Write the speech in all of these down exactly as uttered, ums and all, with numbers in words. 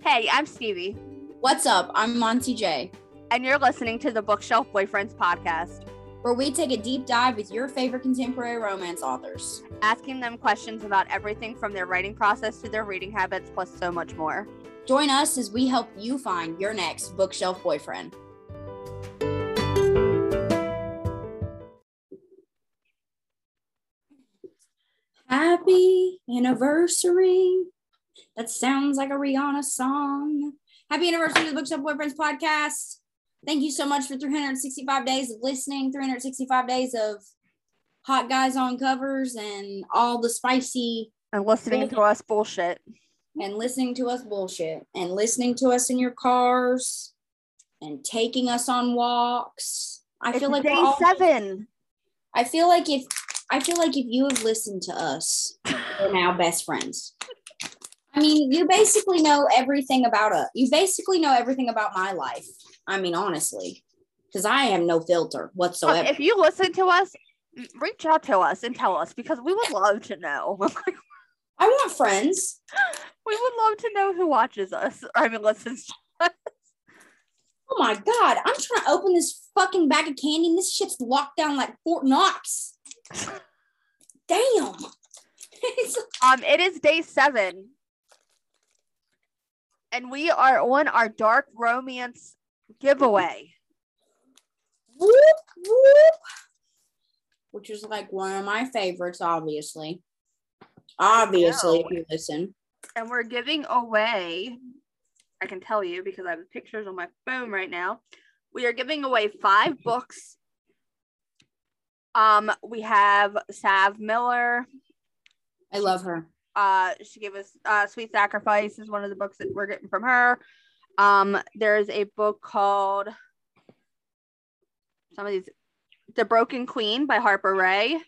Hey, I'm Stevie. What's up? I'm Monty J. And you're listening to the Bookshelf Boyfriends podcast, where we take a deep dive with your favorite contemporary romance authors, asking them questions about everything from their writing process to their reading habits, plus so much more. Join us as we help you find your next bookshelf boyfriend. Happy anniversary. That sounds like a Rihanna song. Happy anniversary to the Bookshelf Boyfriends podcast. Thank you so much for three hundred sixty-five days of listening, three hundred sixty-five days of hot guys on covers and all the spicy. And listening to us bullshit. And listening to us bullshit. And listening to us in your cars. And taking us on walks. I it's feel like day we're all, seven. I feel like if I feel like if you have listened to us, we're now best friends. I mean, you basically know everything about us. You basically know everything about my life. I mean, honestly, because I have no filter whatsoever. If you listen to us, reach out to us and tell us, because we would love to know. I want friends. We would love to know who watches us. I mean, listens to us. Oh my God. I'm trying to open this fucking bag of candy and this shit's locked down like Fort Knox. Damn. um, it is day seven. And we are on our dark romance giveaway. Whoop, whoop. Which is like one of my favorites, obviously. Obviously, if you listen. And we're giving away, I can tell you because I have pictures on my phone right now. We are giving away five books. Um, we have Sav Miller. I love her. Uh, she gave us uh, Sweet Sacrifice is one of the books that we're getting from her. Um, there's a book called some of these, The Broken Queen by Harper Ray.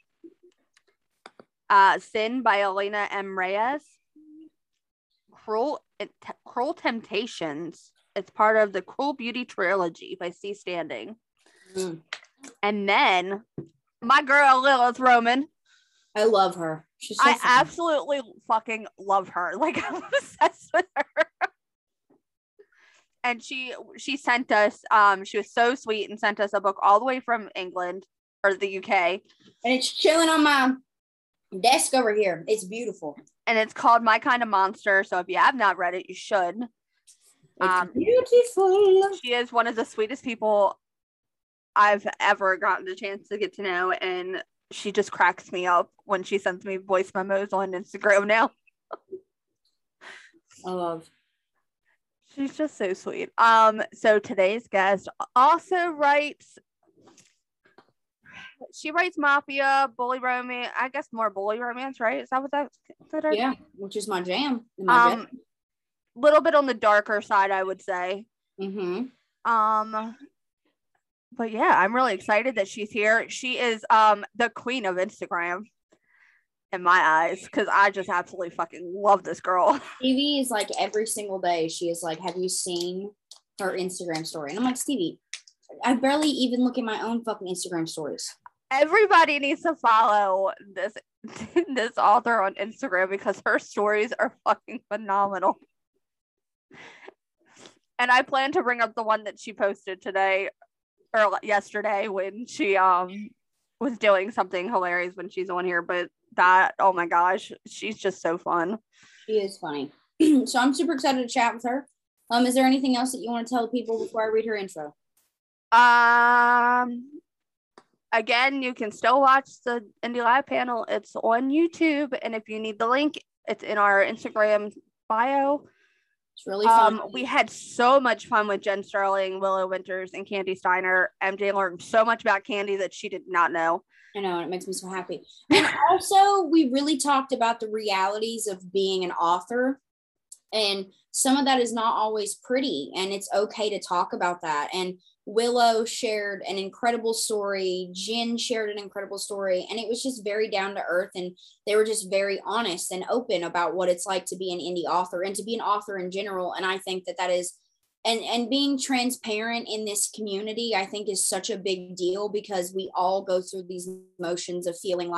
Uh, Sin by Elena M. Reyes. Cruel, Cruel Temptations. It's part of the Cruel Beauty trilogy by C. Standing. Mm. And then my girl Lilith Roman. I love her. She's so I funny. absolutely fucking love her. Like, I'm obsessed with her. And she she sent us, um, she was so sweet and sent us a book all the way from England or the U K. And it's chilling on my desk over here. It's beautiful. And it's called My Kind of Monster. So if you have not read it, you should. It's um, beautiful. She is one of the sweetest people I've ever gotten the chance to get to know. And she just cracks me up when she sends me voice memos on Instagram now. I love. She's just so sweet. Um, so today's guest also writes, she writes mafia, bully romance, I guess more bully romance, right? Is that what that's considered? Yeah, which is my jam. My um, little bit on the darker side, I would say. Mm-hmm. Um, but yeah, I'm really excited that she's here. She is um the queen of Instagram in my eyes, because I just absolutely fucking love this girl. Stevie is like every single day. She is like, have you seen her Instagram story? And I'm like, Stevie, I barely even look at my own fucking Instagram stories. Everybody needs to follow this this author on Instagram because her stories are fucking phenomenal. And I plan to bring up the one that she posted today or yesterday when she um was doing something hilarious when she's on here. But that, oh my gosh, she's just so fun. She is funny. So I'm super excited to chat with her. Um, is there anything else that you want to tell people before I read her intro? Um, again, you can still watch the Indie Live panel. It's on YouTube, and if you need the link, it's in our Instagram bio. It's really fun. Um, we had so much fun with Jen Sterling, Willow Winters, and Candy Steiner. M J learned so much about Candy that she did not know. I know, and it makes me so happy. And also, we really talked about the realities of being an author, and some of that is not always pretty, and it's okay to talk about that. And Willow shared an incredible story. Jen shared an incredible story, and it was just very down to earth, and they were just very honest and open about what it's like to be an indie author and to be an author in general. And I think that that is, and and being transparent in this community, I think is such a big deal, because we all go through these emotions of feeling like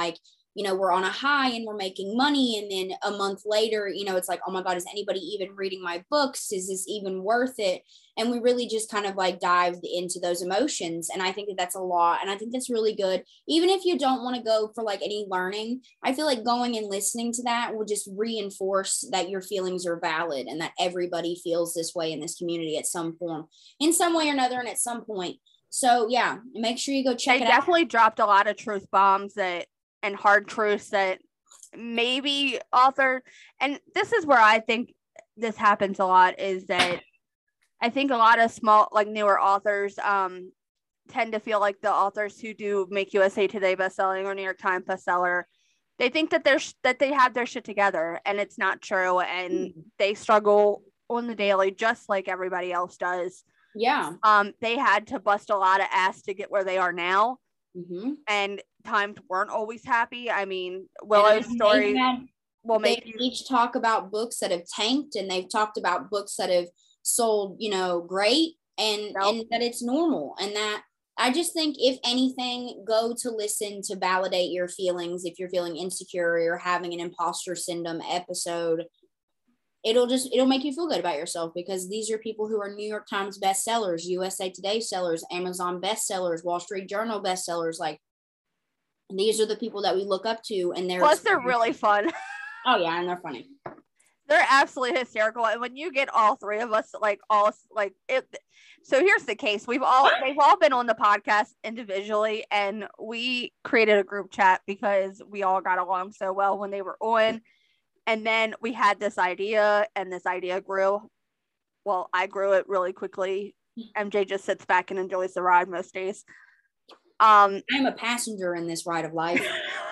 you know, we're on a high and we're making money. And then a month later, you know, it's like, oh my God, is anybody even reading my books? Is this even worth it? And we really just kind of like dived into those emotions. And I think that that's a lot. And I think that's really good. Even if you don't want to go for like any learning, I feel like going and listening to that will just reinforce that your feelings are valid and that everybody feels this way in this community at some form, in some way or another, and at some point. So yeah, make sure you go check they it out. Definitely dropped a lot of truth bombs that and hard truths that maybe author, and this is where I think this happens a lot, is that I think a lot of small, like newer authors um tend to feel like the authors who do make U S A Today bestselling or New York Times bestseller, they think that they're that they have their shit together, and it's not true, and mm-hmm. they struggle on the daily just like everybody else does. Yeah. Um, they had to bust a lot of ass to get where they are now. Mm-hmm. And times weren't always happy. I mean, Willow's story will make they you each talk about books that have tanked, and they've talked about books that have sold, you know, great, and nope. and that it's normal. And that I just think, if anything, go to listen to validate your feelings. If you're feeling insecure or you're having an imposter syndrome episode, it'll just it'll make you feel good about yourself, because these are people who are New York Times bestsellers, U S A Today sellers, Amazon bestsellers, Wall Street Journal bestsellers. Like, these are the people that we look up to, and they're plus they're really fun. Oh yeah, and they're funny. They're absolutely hysterical, and when you get all three of us, like all like it. So here's the case: we've all they've all been on the podcast individually, and we created a group chat because we all got along so well when they were on. And then we had this idea, and this idea grew. Well, I grew it really quickly. M J just sits back and enjoys the ride most days. Um, I'm a passenger in this ride of life.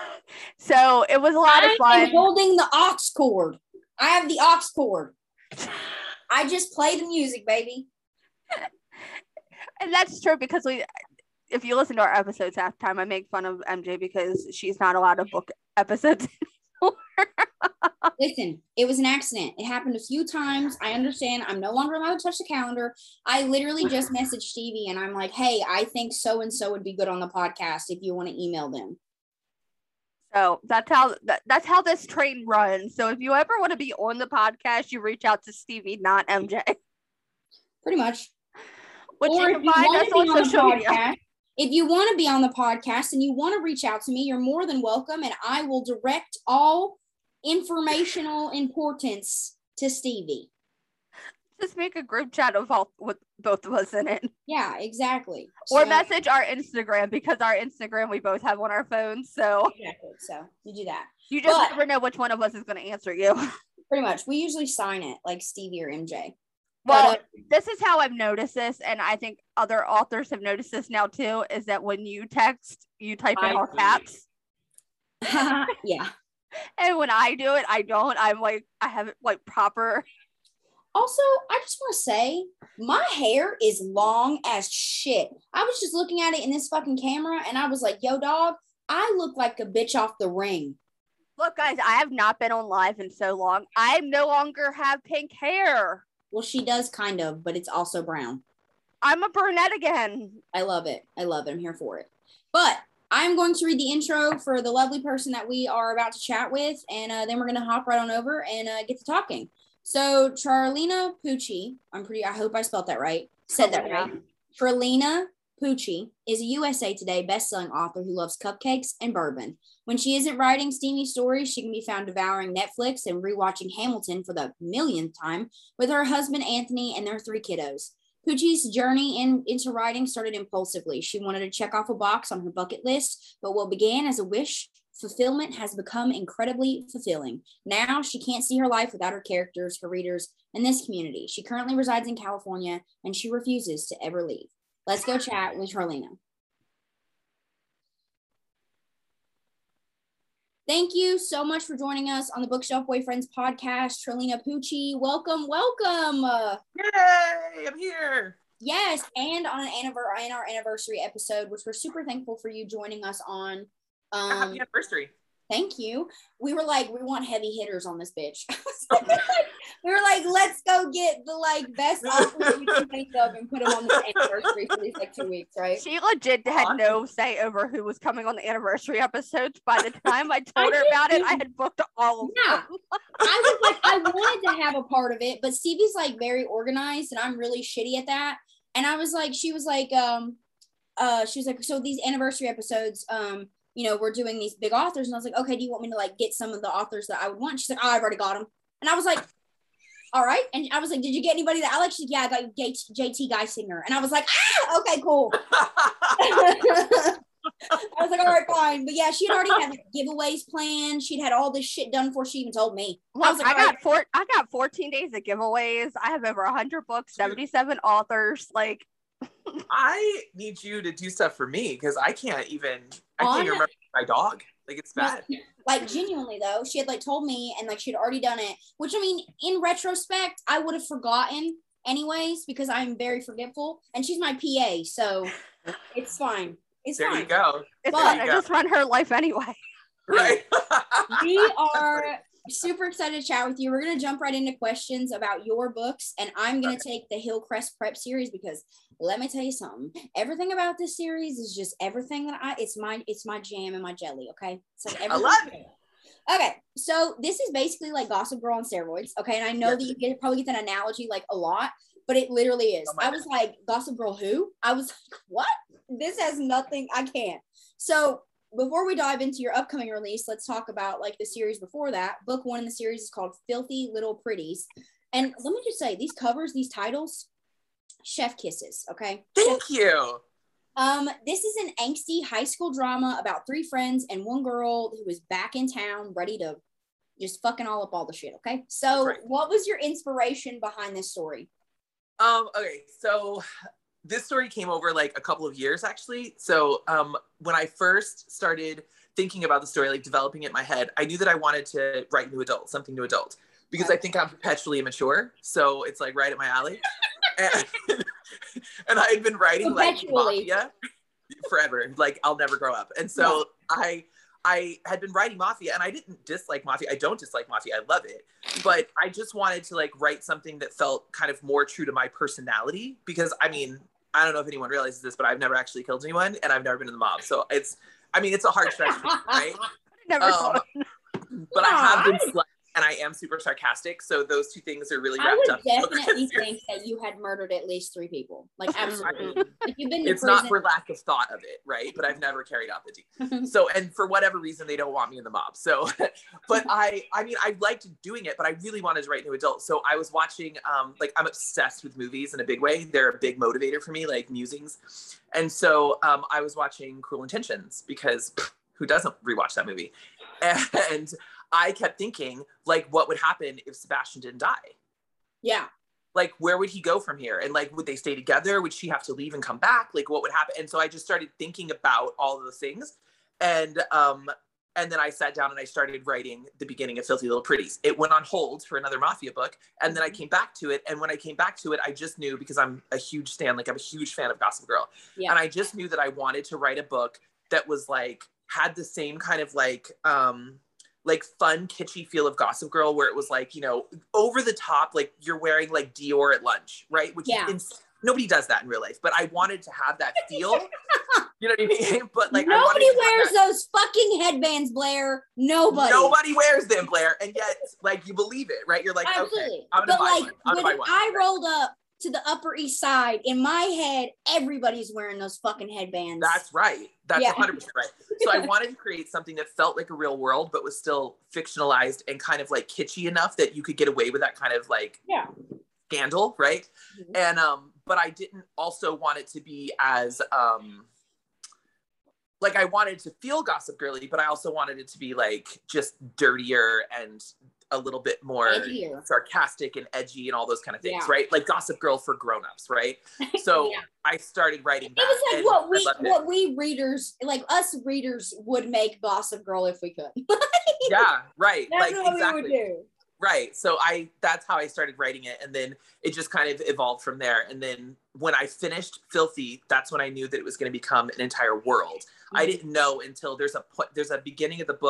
So it was a lot I'm of fun. I'm holding the aux cord. I have the aux cord. I just play the music, baby. And that's true, because we, if you listen to our episodes half the time, I make fun of M J because she's not allowed to book episodes anymore. Listen, it was an accident. It happened a few times. I understand. I'm no longer allowed to touch the calendar. I literally just messaged Stevie and I'm like, hey, I think so-and-so would be good on the podcast if you want to email them. So that's how that, that's how this train runs. So if you ever want to be on the podcast, you reach out to Stevie, not M J. Pretty much. Which or you can find us on, on social media. Podcast, if you want to be on the podcast and you want to reach out to me, you're more than welcome, and I will direct all informational importance to Stevie. Just make a group chat of all with both of us in it. Yeah, exactly. Or so, message our Instagram, because our Instagram we both have on our phones. So exactly. So you do that. You just but, never know which one of us is going to answer you. Pretty much. We usually sign it like Stevie or M J. Well, but, uh, this is how I've noticed this, and I think other authors have noticed this now too, is that when you text, you type I in all caps. Yeah. And when I do it, I don't. I'm like, I have it like proper. Also, I just want to say, my hair is long as shit. I was just looking at it in this fucking camera, and I was like, yo, dog, I look like a bitch off The Ring. Look, guys, I have not been on live in so long. I no longer have pink hair. Well, she does kind of, but it's also brown. I'm a brunette again. I love it. I love it. I'm here for it. But I'm going to read the intro for the lovely person that we are about to chat with, and uh, then we're going to hop right on over and uh, get to talking. So Charlina Pucci, I'm pretty, I hope I spelled that right. Said that right. Charlina Pucci is a U S A Today bestselling author who loves cupcakes and bourbon. When she isn't writing steamy stories, she can be found devouring Netflix and rewatching Hamilton for the millionth time with her husband Anthony and their three kiddos. Pucci's journey in, into writing started impulsively. She wanted to check off a box on her bucket list, but what began as a wish fulfillment has become incredibly fulfilling. Now she can't see her life without her characters, her readers, and this community. She currently resides in California, and she refuses to ever leave. Let's go chat with Charlina. Thank you so much for joining us on the Bookshelf Boyfriends podcast. Charlina Pucci, welcome, welcome. Yay, I'm here. Yes, and on an anniversary, in our anniversary episode, which we're super thankful for you joining us on. Um, happy anniversary. thank you. We were like, we want heavy hitters on this bitch. We were like, let's go get the like best authors we can think of and put them on the anniversary for these like two weeks, right? She legit had no say over who was coming on the anniversary episodes. By the time I told I her about it, I had booked all of yeah. them. I was like, I wanted to have a part of it, but Stevie's like very organized and I'm really shitty at that. And I was like, she was like, um, uh, she was like, so these anniversary episodes, um, you know, we're doing these big authors. And I was like, okay, do you want me to like get some of the authors that I would want? She's like, oh, I've already got them. And I was like, all right. And I was like, did you get anybody that I like? She's like, yeah, I got J T Geisinger. And I was like, ah, okay, cool. I was like, all right, fine. But yeah, she had already had like, giveaways planned. She'd had all this shit done before she even told me. Look, I, was like, I got right. four I got fourteen days of giveaways. I have over one hundred books, seventy-seven authors. Like I need you to do stuff for me because I can't even I can't even remember my dog. Like it's bad. Like genuinely though, she had like told me and like she'd already done it, which I mean, in retrospect, I would have forgotten anyways because I'm very forgetful and she's my P A, so it's fine. It's there fine. You go. It's there fine. you I go. just run her life anyway. Right. We are super excited to chat with you. We're going to jump right into questions about your books, and I'm going to take the Hillcrest Prep series because let me tell you something. Everything about this series is just everything that I, it's my, it's my jam and my jelly. Okay. It's like everything. I love it. Okay. So this is basically like Gossip Girl on steroids. Okay. And I know yes. that you get, probably get that analogy like a lot, but it literally is. Oh I was God. like, Gossip Girl who? I was like, what? This has nothing. I can't. So before we dive into your upcoming release, let's talk about like the series before that. Book one in the series is called Filthy Little Pretties. And let me just say, these covers, these titles, chef kisses, okay? Thank chef- you. Um, this is an angsty high school drama about three friends and one girl who is back in town ready to just fucking all up all the shit, okay? So right. What was your inspiration behind this story? Um, okay, so this story came over like a couple of years actually. So um, when I first started thinking about the story, like developing it in my head, I knew that I wanted to write new adult, something new adult, because right. I think I'm perpetually immature. So it's like right at my alley. and, and I had been writing like Mafia forever. Like I'll never grow up. And so yeah. I I had been writing Mafia and I didn't dislike Mafia. I don't dislike Mafia. I love it. But I just wanted to like write something that felt kind of more true to my personality because I mean, I don't know if anyone realizes this, but I've never actually killed anyone and I've never been in the mob. So it's, I mean, it's a hard stretch for me, right? Never um, but I have been slut and I am super sarcastic. So those two things are really wrapped up. I would definitely think that you had murdered at least three people. Like absolutely. Like, you've been to it's prison. Not for lack of thought of it, right? But I've never carried out the deed. So, and for whatever reason, they don't want me in the mob. So, but I, I mean, I liked doing it, but I really wanted to write new adult. So I was watching, um, like I'm obsessed with movies in a big way. They're a big motivator for me, like musings. And so um, I was watching Cruel Intentions because pff, who doesn't rewatch that movie? And I kept thinking, like, what would happen if Sebastian didn't die? Yeah. Like, where would he go from here? And like, would they stay together? Would she have to leave and come back? Like, what would happen? And so I just started thinking about all of those things. And, um, and then I sat down and I started writing the beginning of Filthy Little Pretties. It went on hold for another Mafia book. And then I came back to it. And when I came back to it, I just knew, because I'm a huge stan, like I'm a huge fan of Gossip Girl. Yeah. And I just knew that I wanted to write a book that was like, had the same kind of like, um, like fun, kitschy feel of Gossip Girl, where it was like, you know, over the top, like you're wearing like Dior at lunch, right? Which yeah. is ins- nobody does that in real life, but I wanted to have that feel. You know what I mean? But like nobody I wears those fucking headbands, Blair. Nobody. Nobody wears them, Blair, and yet like you believe it, right? You're like, absolutely. Okay, I'm gonna but buy like one. I'm when gonna buy one. I rolled up to the Upper East Side, in my head, everybody's wearing those fucking headbands. That's right. That's yeah. one hundred percent right. So I wanted to create something that felt like a real world, but was still fictionalized and kind of like kitschy enough that you could get away with that kind of like yeah. scandal, right? Mm-hmm. And um, but I didn't also want it to be as um, like I wanted to feel Gossip Girly, but I also wanted it to be like just dirtier and a little bit more edgier. Sarcastic and edgy and all those kind of things, yeah. right? Like Gossip Girl for grown-ups, right? So yeah. I started writing that. It was like what we what we readers, like us readers, would make Gossip Girl if we could. Yeah, right. That's like what exactly. we would do. Right. So I that's how I started writing it. And then it just kind of evolved from there. And then when I finished Filthy, that's when I knew that it was going to become an entire world. Mm-hmm. I didn't know until there's a there's a beginning of the book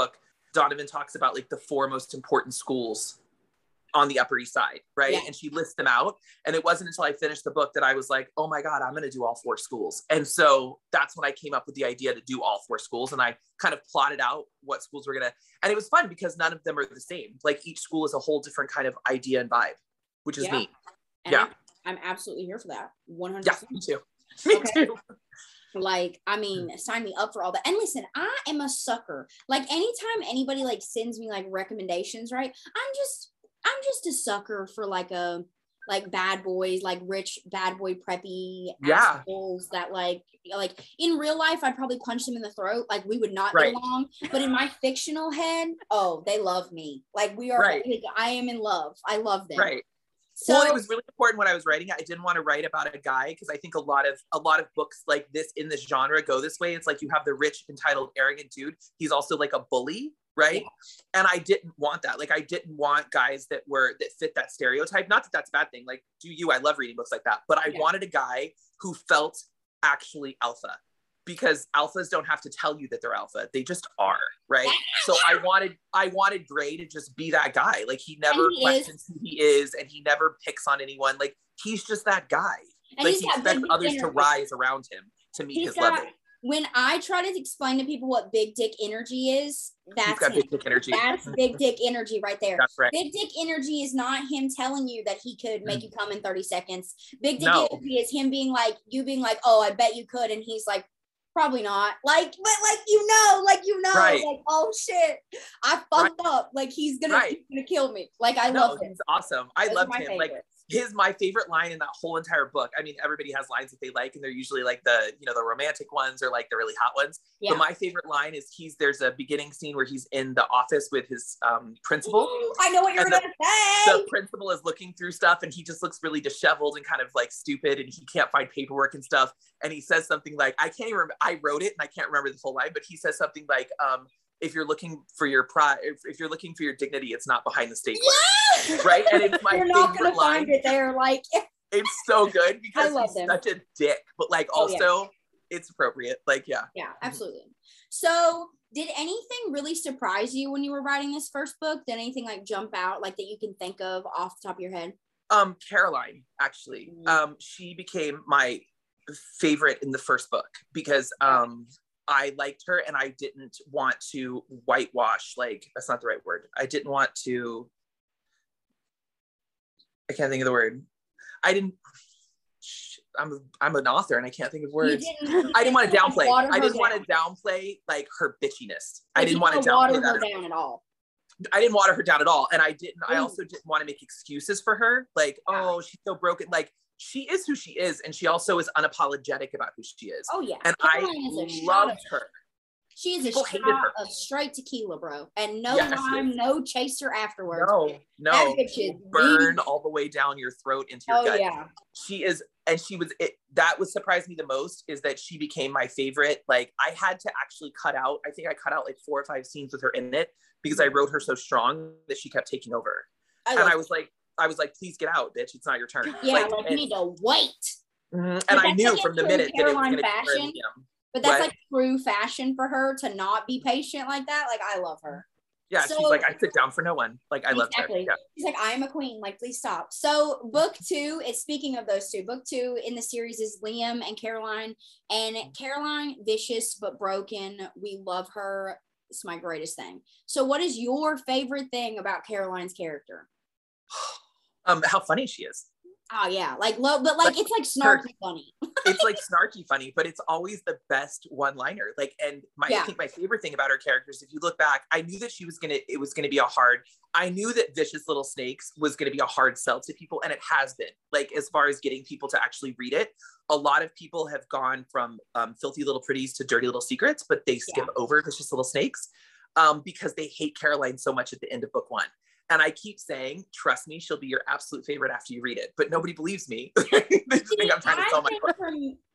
Donovan talks about like the four most important schools on the Upper East Side, right? Yeah. And she lists them out. And it wasn't until I finished the book that I was like, oh my God, I'm going to do all four schools. And so that's when I came up with the idea to do all four schools. And I kind of plotted out what schools were going to, and it was fun because none of them are the same. Like each school is a whole different kind of idea and vibe, which is yeah. neat. And yeah. I'm, I'm absolutely here for that. one hundred percent. Yeah, me too. Me okay. too. Like, I mean, sign me up for all that. And listen, I am a sucker. Like anytime anybody like sends me like recommendations, right? I'm just, I'm just a sucker for like a, like bad boys, like rich bad boy preppy yeah. assholes that like, like in real life, I'd probably punch them in the throat. Like we would not right. get along, but in my fictional head, oh, they love me. Like we are, right. like, I am in love. I love them. Right. So, well, it was really important when I was writing it. I didn't want to write about a guy because I think a lot of a lot of books like this in this genre go this way. It's like you have the rich, entitled, arrogant dude. He's also like a bully, right? Yeah. And I didn't want that. Like I didn't want guys that were that fit that stereotype. Not that that's a bad thing. Like, do you? I love reading books like that. But I yeah. wanted a guy who felt actually alpha. Because alphas don't have to tell you that they're alpha. They just are, right? So I wanted I wanted Gray to just be that guy. Like he never he questions is. who he is and he never picks on anyone. Like he's just that guy. And like he expects others energy. to rise around him to meet he's his got, level. When I try to explain to people what big dick energy is, that's got him. big dick energy. That's big dick energy right there. That's right. Big dick energy is not him telling you that he could make mm. you come in thirty seconds. Big dick no. energy is him being like, you being like, oh, I bet you could. And he's like, probably not. Like, but like, you know, like, you know, right. like, oh shit, I fucked right. up. Like he's gonna, right. he's gonna kill me. Like I no, love him. He's awesome. I Those loved him. Favorites. Like his, my favorite line in that whole entire book. I mean, everybody has lines that they like and they're usually like the, you know, the romantic ones or like the really hot ones. Yeah. But my favorite line is he's, there's a beginning scene where he's in the office with his um, principal. Ooh, I know what you're and gonna the, say. The principal is looking through stuff and he just looks really disheveled and kind of like stupid and he can't find paperwork and stuff. And he says something like, I can't even remember, I wrote it and I can't remember the whole line, but he says something like, um, if you're looking for your pride, if, if you're looking for your dignity, it's not behind the stapler. Yes! Right? And it's my you're favorite not gonna line. Find it there, like it's so good because I love he's him. such a dick, but like also oh, yeah. it's appropriate. Like, yeah. Yeah, absolutely. So did anything really surprise you when you were writing this first book? Did anything like jump out like that you can think of off the top of your head? Um, Caroline, actually. Mm-hmm. Um, she became my favorite in the first book because um I liked her and I didn't want to whitewash, like, that's not the right word. I didn't want to, I can't think of the word. I didn't, I'm, I'm an author and I can't think of words. Didn't, I didn't want to downplay. I didn't want to downplay like her bitchiness. Like, I didn't want to downplay water that her down at all. I didn't water her down at all. And I didn't, Ooh. I also didn't want to make excuses for her. Like, yeah. oh, she's so broken. Like, she is who she is, and she also is unapologetic about who she is. Oh yeah, and Caroline I loved her. She is a shot of straight tequila, bro, and no yes, lime, no chaser afterwards. No, no, burn all the way down your throat into your oh, gut. Yeah, she is, and she was. It, that was surprised me the most is that she became my favorite. Like I had to actually cut out. I think I cut out like four or five scenes with her in it because I wrote her so strong that she kept taking over, I and I was like. I was like, please get out, bitch. It's not your turn. Yeah, like, like you need to wait. Mm-hmm. And I knew from the minute that it was going to be But that's what? Like true fashion for her to not be patient like that. Like, I love her. Yeah, so, she's like, I sit down for no one. Like, I exactly. love her. Yeah. She's like, I am a queen. Like, please stop. So book two, it's speaking of those two, book two in the series is Liam and Caroline. And Caroline, vicious but broken. We love her. It's my greatest thing. So what is your favorite thing about Caroline's character? Um, how funny she is. Oh yeah, like low, but like, like it's like snarky her, funny. It's like snarky funny, but it's always the best one-liner. Like, and my yeah. I think my favorite thing about her characters, if you look back, I knew that she was gonna, it was gonna be a hard. I knew that Vicious Little Snakes was gonna be a hard sell to people, and it has been. Like, as far as getting people to actually read it, a lot of people have gone from um, Filthy Little Pretties to Dirty Little Secrets, but they skip yeah. over Vicious Little Snakes um, because they hate Caroline so much at the end of book one. And I keep saying, trust me, she'll be your absolute favorite after you read it. But nobody believes me. They just think I'm trying to sell my book. From,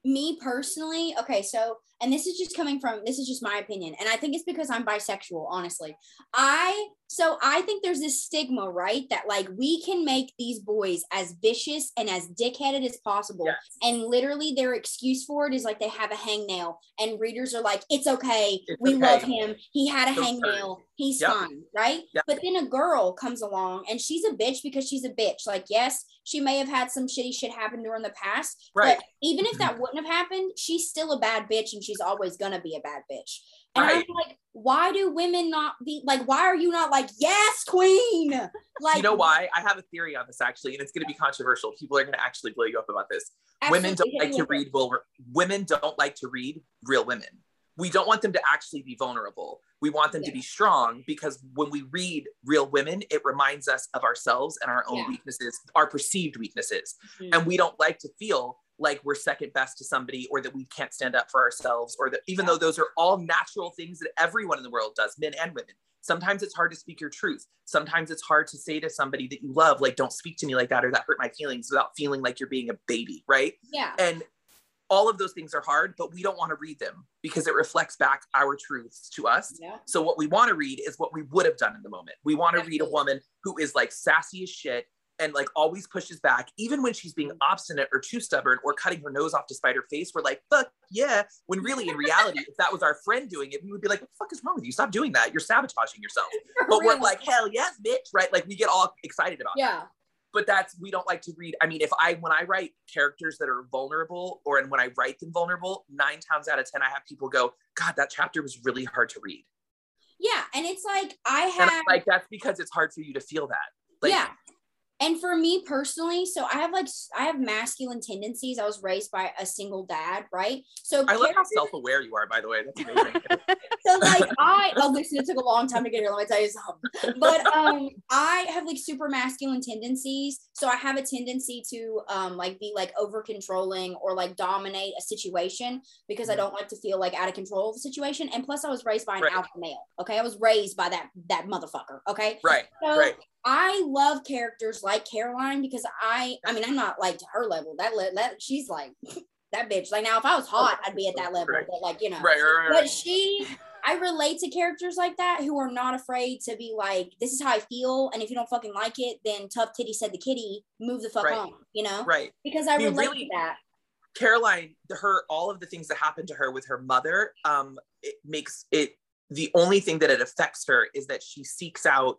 me personally, okay, so, and this is just coming from, this is just my opinion, and I think it's because I'm bisexual, honestly. I, so I think there's this stigma, right, that like we can make these boys as vicious and as dickheaded as possible, yes. and literally their excuse for it is like they have a hangnail, and readers are like, it's okay, it's we okay. love him, he had a So hangnail, he's yep. fine, right? Yep. But then a girl comes along, and she's a bitch because she's a bitch. Like, yes, she may have had some shitty shit happen to her in the past, right. but even if that wouldn't have happened, she's still a bad bitch, and she's always gonna be a bad bitch. And right. I'm like, why do women not be like, why are you not like, yes, queen? Like, you know why? I have a theory on this actually, and it's going to be controversial. People are going to actually blow you up about this. Women don't like to read well, women don't like to read real women. We don't want them to actually be vulnerable. We want them yeah. to be strong, because when we read real women, it reminds us of ourselves and our own yeah. weaknesses, our perceived weaknesses. Mm-hmm. And we don't like to feel like we're second best to somebody, or that we can't stand up for ourselves, or that even yeah. though those are all natural things that everyone in the world does, men and women. Sometimes it's hard to speak your truth. Sometimes it's hard to say to somebody that you love, like, don't speak to me like that, or that hurt my feelings, without feeling like you're being a baby, right? Yeah. And all of those things are hard, but we don't want to read them because it reflects back our truths to us. Yeah. So what we want to read is what we would have done in the moment. We want to read a woman who is like sassy as shit and like always pushes back, even when she's being obstinate or too stubborn or cutting her nose off to spite her face. We're like, fuck yeah. When really in reality, if that was our friend doing it, we would be like, what the fuck is wrong with you? Stop doing that. You're sabotaging yourself. For but real. We're like, hell yes, bitch. Right? Like we get all excited about yeah. it. But that's, we don't like to read. I mean, if I, when I write characters that are vulnerable, or and when I write them vulnerable, nine times out of ten, I have people go, God, that chapter was really hard to read. Yeah. And it's like, I have and like, that's because it's hard for you to feel that. Like, yeah. And for me personally, so I have like, I have masculine tendencies. I was raised by a single dad, right? So I love how self-aware you are, by the way. That's amazing. So like I, oh listen, it took a long time to get here. Let me tell you something. But um, I have like super masculine tendencies. So I have a tendency to um like be like over controlling or like dominate a situation, because I don't like to feel like out of control of the situation. And plus I was raised by an right. alpha male. Okay. I was raised by that, that motherfucker. Okay. Right. So right. I love characters like Caroline, because I, I mean, I'm not like to her level. That, that she's like that bitch. Like now, if I was hot, I'd be at that level. Right. But like, you know, right, right, right. But she, I relate to characters like that who are not afraid to be like, this is how I feel, and if you don't fucking like it, then tough titty said the kitty, move the fuck right. on. You know, right? Because I, I mean, relate really, to that. Caroline, her, all of the things that happened to her with her mother, um, it makes it. The only thing that it affects her is that she seeks out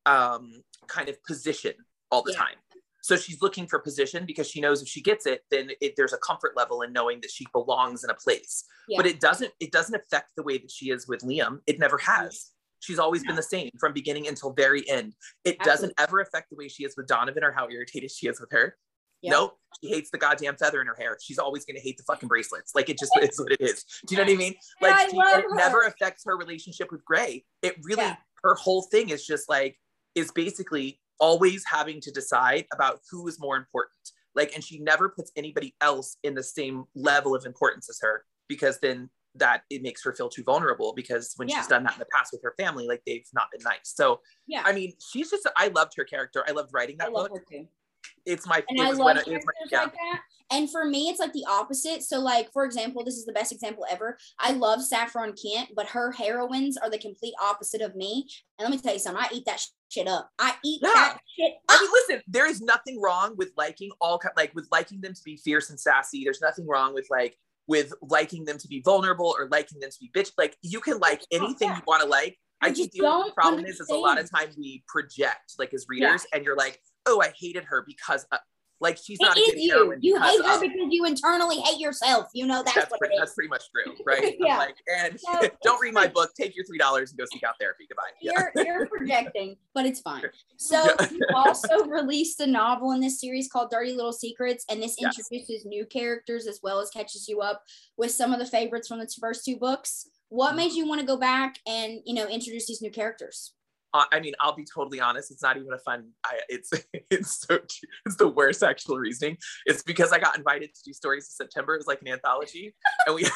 um kind of position all the yeah. time. So she's looking for position because she knows if she gets it, then it, there's a comfort level in knowing that she belongs in a place. Yeah. But it doesn't it doesn't affect the way that she is with Liam. It never has. She's always yeah. been the same from beginning until very end. It Absolutely. Doesn't ever affect the way she is with Donovan or how irritated she is with her. Yep. Nope. She hates the goddamn feather in her hair. She's always going to hate the fucking bracelets. Like it just is what it is. Do you know what I mean? Like I she, love it her. Never affects her relationship with Gray. It really, yeah. her whole thing is just like, is basically always having to decide about who is more important. Like, and she never puts anybody else in the same level of importance as her, because then that it makes her feel too vulnerable, because when yeah. she's done that in the past with her family, like they've not been nice. So, yeah, I mean, she's just, I loved her character. I loved writing that I love book. Her too. It's my, and it I was love when characters it, my, yeah. like that. And for me, it's like the opposite. So like, for example, this is the best example ever. I love Saffron Kent, but her heroines are the complete opposite of me. And let me tell you something, I eat that shit up. I eat yeah. that shit up. I mean, listen, there is nothing wrong with liking all, like with liking them to be fierce and sassy. There's nothing wrong with like, with liking them to be vulnerable or liking them to be bitch. Like you can like anything you want to like. I think the only problem is, is a lot of time we project like as readers yeah. and you're like, oh, I hated her because uh, like she's not it a good you. You hate her of, because you internally hate yourself. You know that's, that's what pretty, it is. That's pretty much true, right? yeah. I'm like, and so, don't read my book. Take your three dollars and go seek out therapy. Goodbye. You're yeah. you're projecting, but it's fine. So yeah. you also released a novel in this series called Dirty Little Secrets, and this yes. introduces new characters as well as catches you up with some of the favorites from the first two books. What made you want to go back and you know introduce these new characters? Uh, I mean, I'll be totally honest. It's not even a fun. I, it's it's so it's the worst actual reasoning. It's because I got invited to do Stories of September. It was like an anthology, and we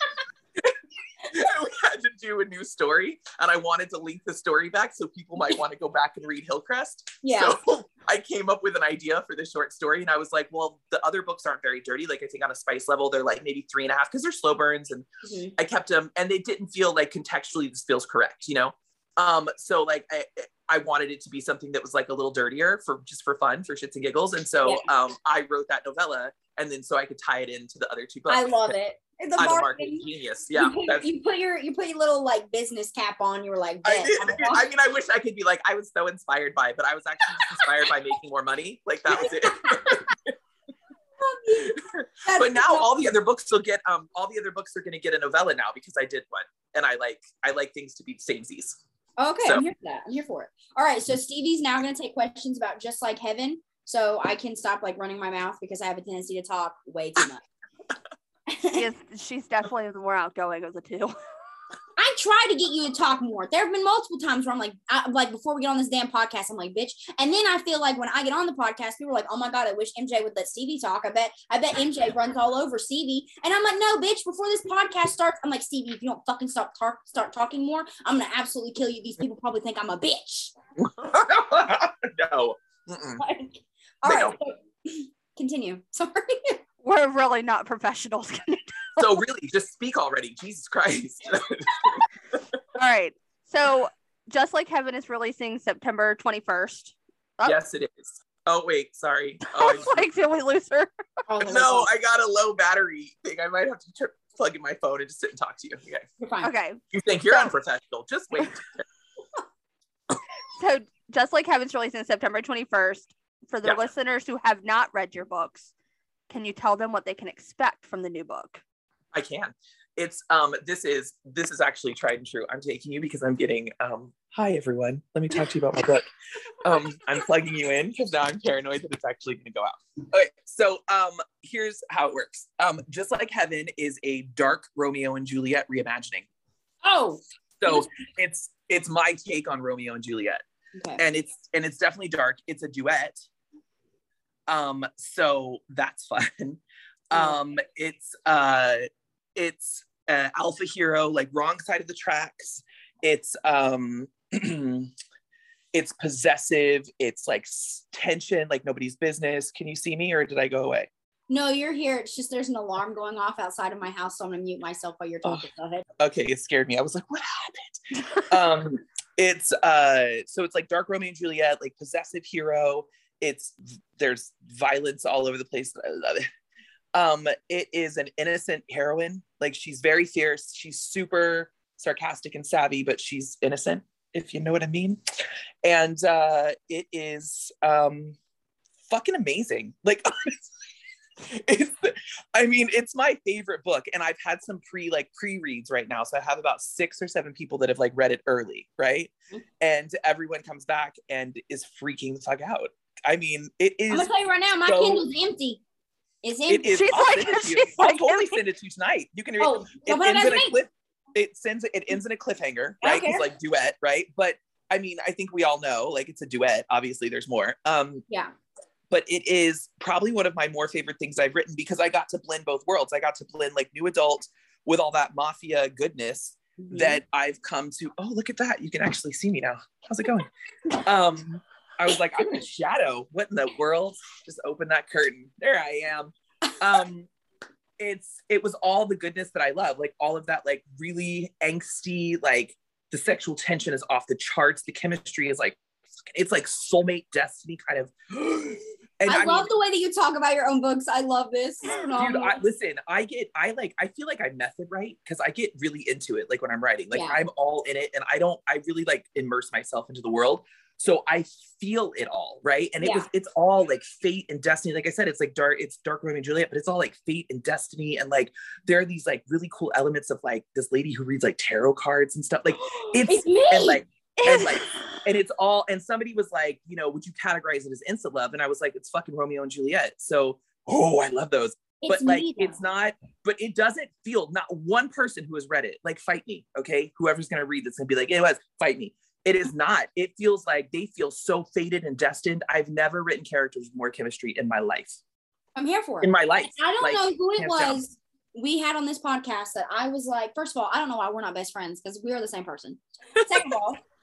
and we had to do a new story. And I wanted to link the story back so people might want to go back and read Hillcrest. Yeah. So I came up with an idea for this short story, and I was like, well, the other books aren't very dirty. Like I think on a spice level, they're like maybe three and a half because they're slow burns, and mm-hmm. I kept them, and they didn't feel like contextually this feels correct, you know. Um, so like I, I wanted it to be something that was like a little dirtier for just for fun, for shits and giggles, and so yeah. um, I wrote that novella, and then so I could tie it into the other two books. I love it. The I'm marketing, a marketing genius. Yeah, you put, you put your you put your little like business cap on. You were like, I, did, I mean, I wish I could be like, I was so inspired by it, but I was actually just inspired by making more money. Like that was it. But now all the other books will get um all the other books are going to get a novella now because I did one, and I like I like things to be samesies. Okay, so. I'm here for that. I'm here for it. All right, so Stevie's now going to take questions about Just Like Heaven, so I can stop like running my mouth because I have a tendency to talk way too much. She is, she's definitely the more outgoing of the two. I try to get you to talk more. There have been multiple times where I'm like, I, like before we get on this damn podcast, I'm like, bitch. And then I feel like when I get on the podcast, people are like, oh my God, I wish M J would let Stevie talk. I bet, I bet M J runs all over Stevie. And I'm like, no, bitch, before this podcast starts, I'm like, Stevie, if you don't fucking stop tar- start talking more, I'm going to absolutely kill you. These people probably think I'm a bitch. No. Like, all right. So, continue. Sorry. We're really not professionals. So really, just speak already. Jesus Christ. All right. So Just Like Heaven is releasing September twenty-first. Oh. Yes, it is. Oh, wait. Sorry. Oh, I was like, did we lose her? No, I got a low battery thing. I might have to tr- plug in my phone and just sit and talk to you. Okay. You're fine. Okay. You think you're so, unprofessional. Just wait. So Just Like Heaven's releasing September twenty-first. For the yeah. listeners who have not read your books, can you tell them what they can expect from the new book? I can. It's um this is this is actually tried and true. I'm taking you because I'm getting um hi everyone. Let me talk to you about my book. Um I'm plugging you in because now I'm paranoid that it's actually gonna go out. Okay, so um here's how it works. Um Just Like Heaven is a dark Romeo and Juliet reimagining. Oh. So it's it's my take on Romeo and Juliet. Okay. And it's and it's definitely dark. It's a duet. Um so that's fun. Um it's uh it's uh, alpha hero, like wrong side of the tracks. It's um it's possessive, it's like tension, like nobody's business. Can you see me or did I go away? No, you're here. It's just there's an alarm going off outside of my house, so I'm gonna mute myself while you're talking. Oh, go ahead. Okay, it scared me. I was like, what happened? um it's uh so it's like dark Romeo and Juliet, like possessive hero. It's there's violence all over the place. I love it. Um, it is an innocent heroine. Like she's very fierce. She's super sarcastic and savvy, but she's innocent, if you know what I mean. And uh, it is um, fucking amazing. Like, it's, I mean, it's my favorite book, and I've had some pre like pre-reads right now. So I have about six or seven people that have like read it early, right? Mm-hmm. And everyone comes back and is freaking the fuck out. I mean, it is. I'm gonna tell you right now, my so, Kindle's empty. It's empty. It is. She's I'll like, send it to you. she's I'll like, totally send it to you tonight. You can read oh, it. So It ends in a cliff. It sends. It ends in a cliffhanger, right? It's like duet, right? But I mean, I think we all know, like, it's a duet. Obviously, there's more. Um, yeah. But it is probably one of my more favorite things I've written because I got to blend both worlds. I got to blend like new adult with all that mafia goodness mm-hmm. that I've come to. Oh, look at that! You can actually see me now. How's it going? um, I was like, I'm in a shadow. What in the world? Just open that curtain. There I am. Um, it's it was all the goodness that I love, like all of that, like really angsty, like the sexual tension is off the charts. The chemistry is like, it's like soulmate destiny kind of. And I, I love mean, the way that you talk about your own books. I love this. Dude, I, listen, I get, I like, I feel like I method write because I get really into it. Like when I'm writing, like yeah. I'm all in it, and I don't, I really like immerse myself into the world. So I feel it all, right? And it yeah. was, it's all like fate and destiny. Like I said, it's like dark, it's dark Romeo and Juliet, but it's all like fate and destiny. And like, there are these like really cool elements of like this lady who reads like tarot cards and stuff. Like it's, it's me. and like, and like, and it's all, and somebody was like, you know, would you categorize it as instant love? And I was like, it's fucking Romeo and Juliet. So, oh, I love those. It's but like, me, it's not, but it doesn't feel, not one person who has read it, like fight me, okay? Whoever's going to read this and be like, it was, fight me. It is not. It feels like they feel so fated and destined. I've never written characters with more chemistry in my life. I'm here for it. In my life. I don't like, know who it was down. we had on this podcast that I was like, first of all, I don't know why we're not best friends because we are the same person. Second of all,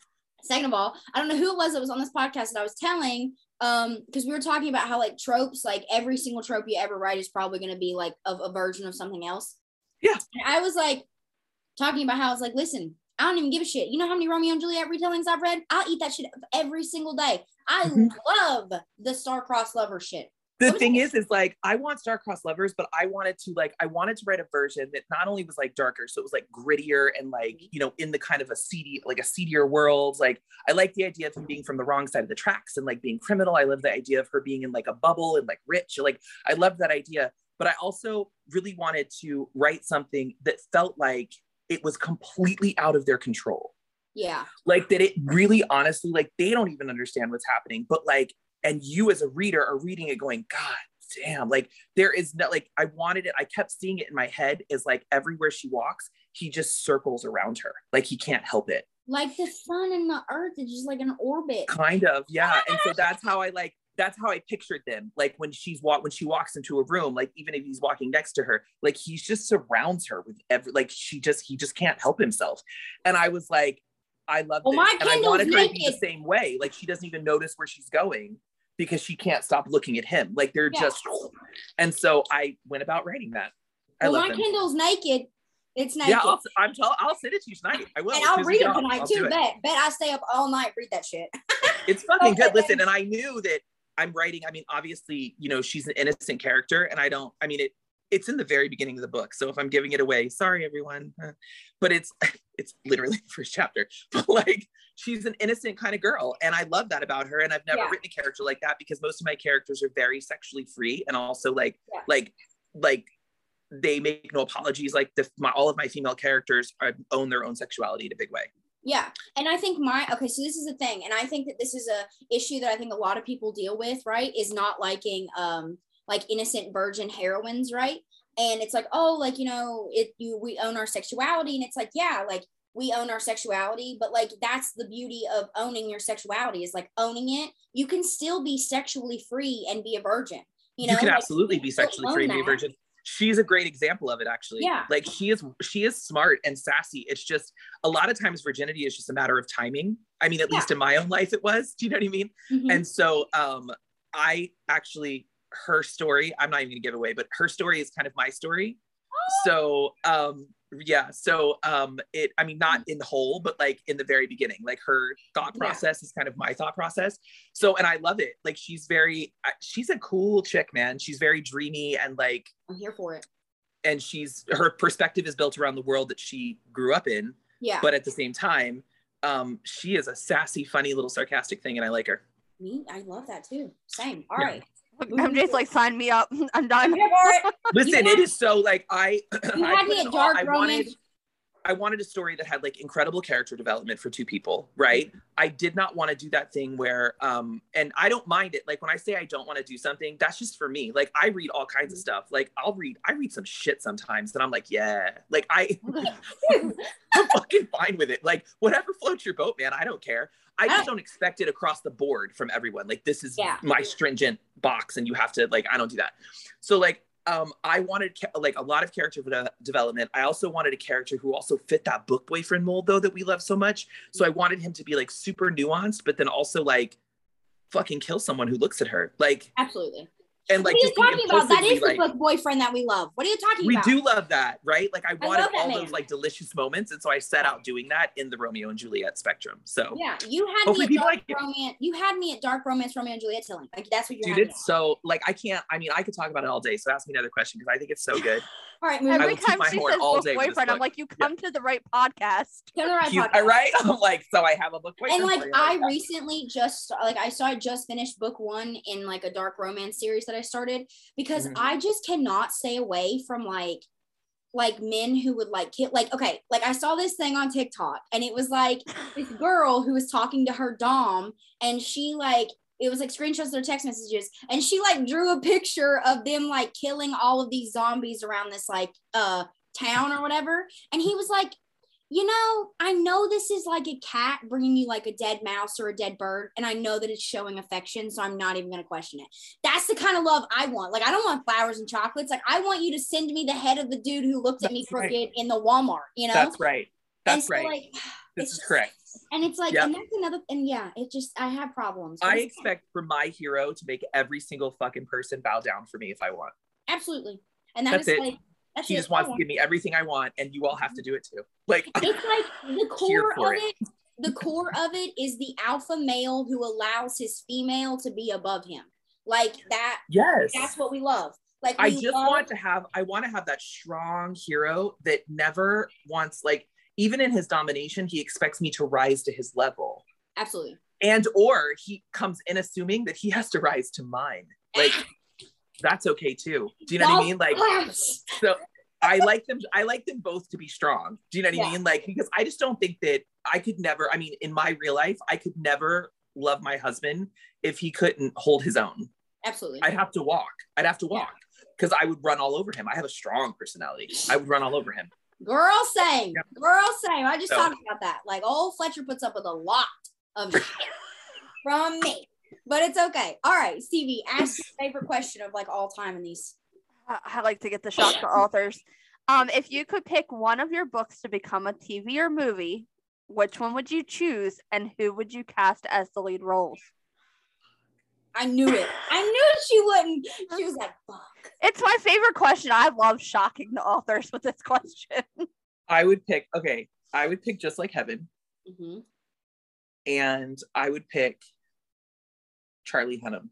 Second of all, I don't know who it was that was on this podcast that I was telling, um, because we were talking about how like tropes, like every single trope you ever write is probably going to be like a, a version of something else. Yeah. And I was like talking about how I was like, listen, I don't even give a shit. You know how many Romeo and Juliet retellings I've read? I'll eat that shit every single day. I mm-hmm. love the star-crossed lover shit. The thing is, is like, I want star-crossed lovers, but I wanted to like, I wanted to write a version that not only was like darker, so it was like grittier and like, you know, in the kind of a seedy, like a seedier world. Like, I like the idea of him being from the wrong side of the tracks and like being criminal. I love the idea of her being in like a bubble and like rich. Like, I love that idea. But I also really wanted to write something that felt like it was completely out of their control. Yeah. Like that it really, honestly, like they don't even understand what's happening, but like, and you as a reader are reading it going, God damn, like there is no, like, I wanted it. I kept seeing it in my head as like everywhere she walks, he just circles around her. Like he can't help it. Like the sun and the earth is just like an orbit. Kind of. Yeah. And so that's how I like, that's how I pictured them. Like when she's walk, when she walks into a room, like even if he's walking next to her, like he's just surrounds her with every, like she just, he just can't help himself. And I was like, I love well, this. And I wanted her naked. to be the same way. Like she doesn't even notice where she's going because she can't stop looking at him. Like they're yeah. just, and so I went about writing that. I well, love my them. Kindle's naked. It's naked. Yeah, I'll, I'm t- I'll send it to you tonight. I will. And I'll read it tonight I'll too. Bet, bet I stay up all night, read that shit. It's fucking good. Listen, and I knew that I'm writing, I mean, obviously, you know, she's an innocent character and I don't, I mean, it, it's in the very beginning of the book. So if I'm giving it away, sorry, everyone, but it's, it's literally the first chapter, but like, she's an innocent kind of girl. And I love that about her. And I've never yeah. written a character like that because most of my characters are very sexually free. And also like, yeah. like, like they make no apologies. Like the, my, all of my female characters are, own their own sexuality in a big way. Yeah. And I think my, okay, so this is the thing. And I think that this is a issue that I think a lot of people deal with, right? Is not liking, um, like innocent virgin heroines, right? And it's like, oh, like, you know, it, you, we own our sexuality. And it's like, yeah, like we own our sexuality, but like, that's the beauty of owning your sexuality is like owning it. You can still be sexually free and be a virgin. You know, you can like, absolutely be sexually free and be a virgin. She's a great example of it, actually. Yeah. Like she is, she is smart and sassy. It's just a lot of times virginity is just a matter of timing. I mean, at yeah. least in my own life, it was. Do you know what I mean? Mm-hmm. And so, um, I actually, her story, I'm not even gonna give away, but her story is kind of my story. Oh. So, um, yeah. So, um, it, I mean, not in the whole, but like in the very beginning, like her thought process yeah. is kind of my thought process. So, and I love it. Like, she's very, she's a cool chick, man. She's very dreamy and like, I'm here for it. And she's, her perspective is built around the world that she grew up in. Yeah. But at the same time, um, she is a sassy, funny little sarcastic thing. And I like her. Me, I love that too. Same. All yeah. right. I'm just like, sign me up. I'm done. Listen, had, it is so like I. You I had me a dark all, I romance. wanted, I wanted a story that had like incredible character development for two people, right? I did not want to do that thing where, um, and I don't mind it. Like when I say I don't want to do something, that's just for me. Like I read all kinds of stuff. Like I'll read, I read some shit sometimes, and I'm like, yeah, like I, I'm fucking fine with it. Like whatever floats your boat, man. I don't care. I just don't expect it across the board from everyone. Like this is yeah. my stringent box, and you have to like. I don't do that. So like. Um, I wanted like a lot of character de- development. I also wanted a character who also fit that book boyfriend mold though that we love so much. So I wanted him to be like super nuanced, but then also like fucking kill someone who looks at her. Like absolutely. And like what are you talking about? That is like, the book boyfriend that we love. What are you talking we about? We do love that, right? Like I wanted I all man. those like delicious moments, and so I set out doing that in the Romeo and Juliet spectrum. So yeah, you had me at dark like romance. You had me at dark romance, Romeo and Juliet telling. Like that's what you. Dude, it's so like I can't. I mean, I could talk about it all day. So ask me another question because I think it's so good. All right, every time she says book boyfriend, I'm like, you come yeah. to the right podcast. Come to the right you, podcast. Right? I'm like, so I have a book boyfriend. And like, I recently just like I saw I just finished book one in like a dark romance series that I started because mm-hmm. I just cannot stay away from like like men who would like kill like okay like I saw this thing on TikTok and it was like this girl who was talking to her dom and she like it was like screenshots of their text messages and she like drew a picture of them like killing all of these zombies around this like uh town or whatever and he was like, you know, I know this is like a cat bringing you like a dead mouse or a dead bird and I know that it's showing affection, so I'm not even going to question it. That's the kind of love I want. Like I don't want flowers and chocolates. Like I want you to send me the head of the dude who looked at me crooked right. in the Walmart, you know? That's right. That's so, right. Like, this is just, correct. And it's like, Yep. and that's another, and yeah, it just, I have problems. I expect for my hero to make every single fucking person bow down for me if I want. Absolutely. And that that's is it. like, that's he it. just wants to give me everything I want, and you all have to do it too. Like, it's like the core of it. it. The core of it is the alpha male who allows his female to be above him. Like that. Yes. That's what we love. Like we I just love- want to have, I want to have that strong hero that never wants, like, even in his domination, he expects me to rise to his level. Absolutely. And or he comes in assuming that he has to rise to mine. Like, that's okay too. Do you know what I mean? Like, so I like them. I like them both to be strong. Do you know what yeah. I mean? Like, because I just don't think that I could never, I mean, in my real life, I could never love my husband if he couldn't hold his own. Absolutely. I'd have to walk. I'd have to walk because yeah. I would run all over him. I have a strong personality. I would run all over him. Girl, same. Yep. Girl, same. I just so. talked about that. Like, old Fletcher puts up with a lot of shit from me. But it's okay. All right, Stevie, ask your favorite question of like all time in these. I like to get the shock to authors. Um, if you could pick one of your books to become a T V or movie, which one would you choose, and who would you cast as the lead roles? I knew it. I knew she wouldn't. She was like, fuck. It's my favorite question. I love shocking the authors with this question. I would pick, okay, I would pick Just Like Heaven. Mm-hmm. And I would pick Charlie Hunnam.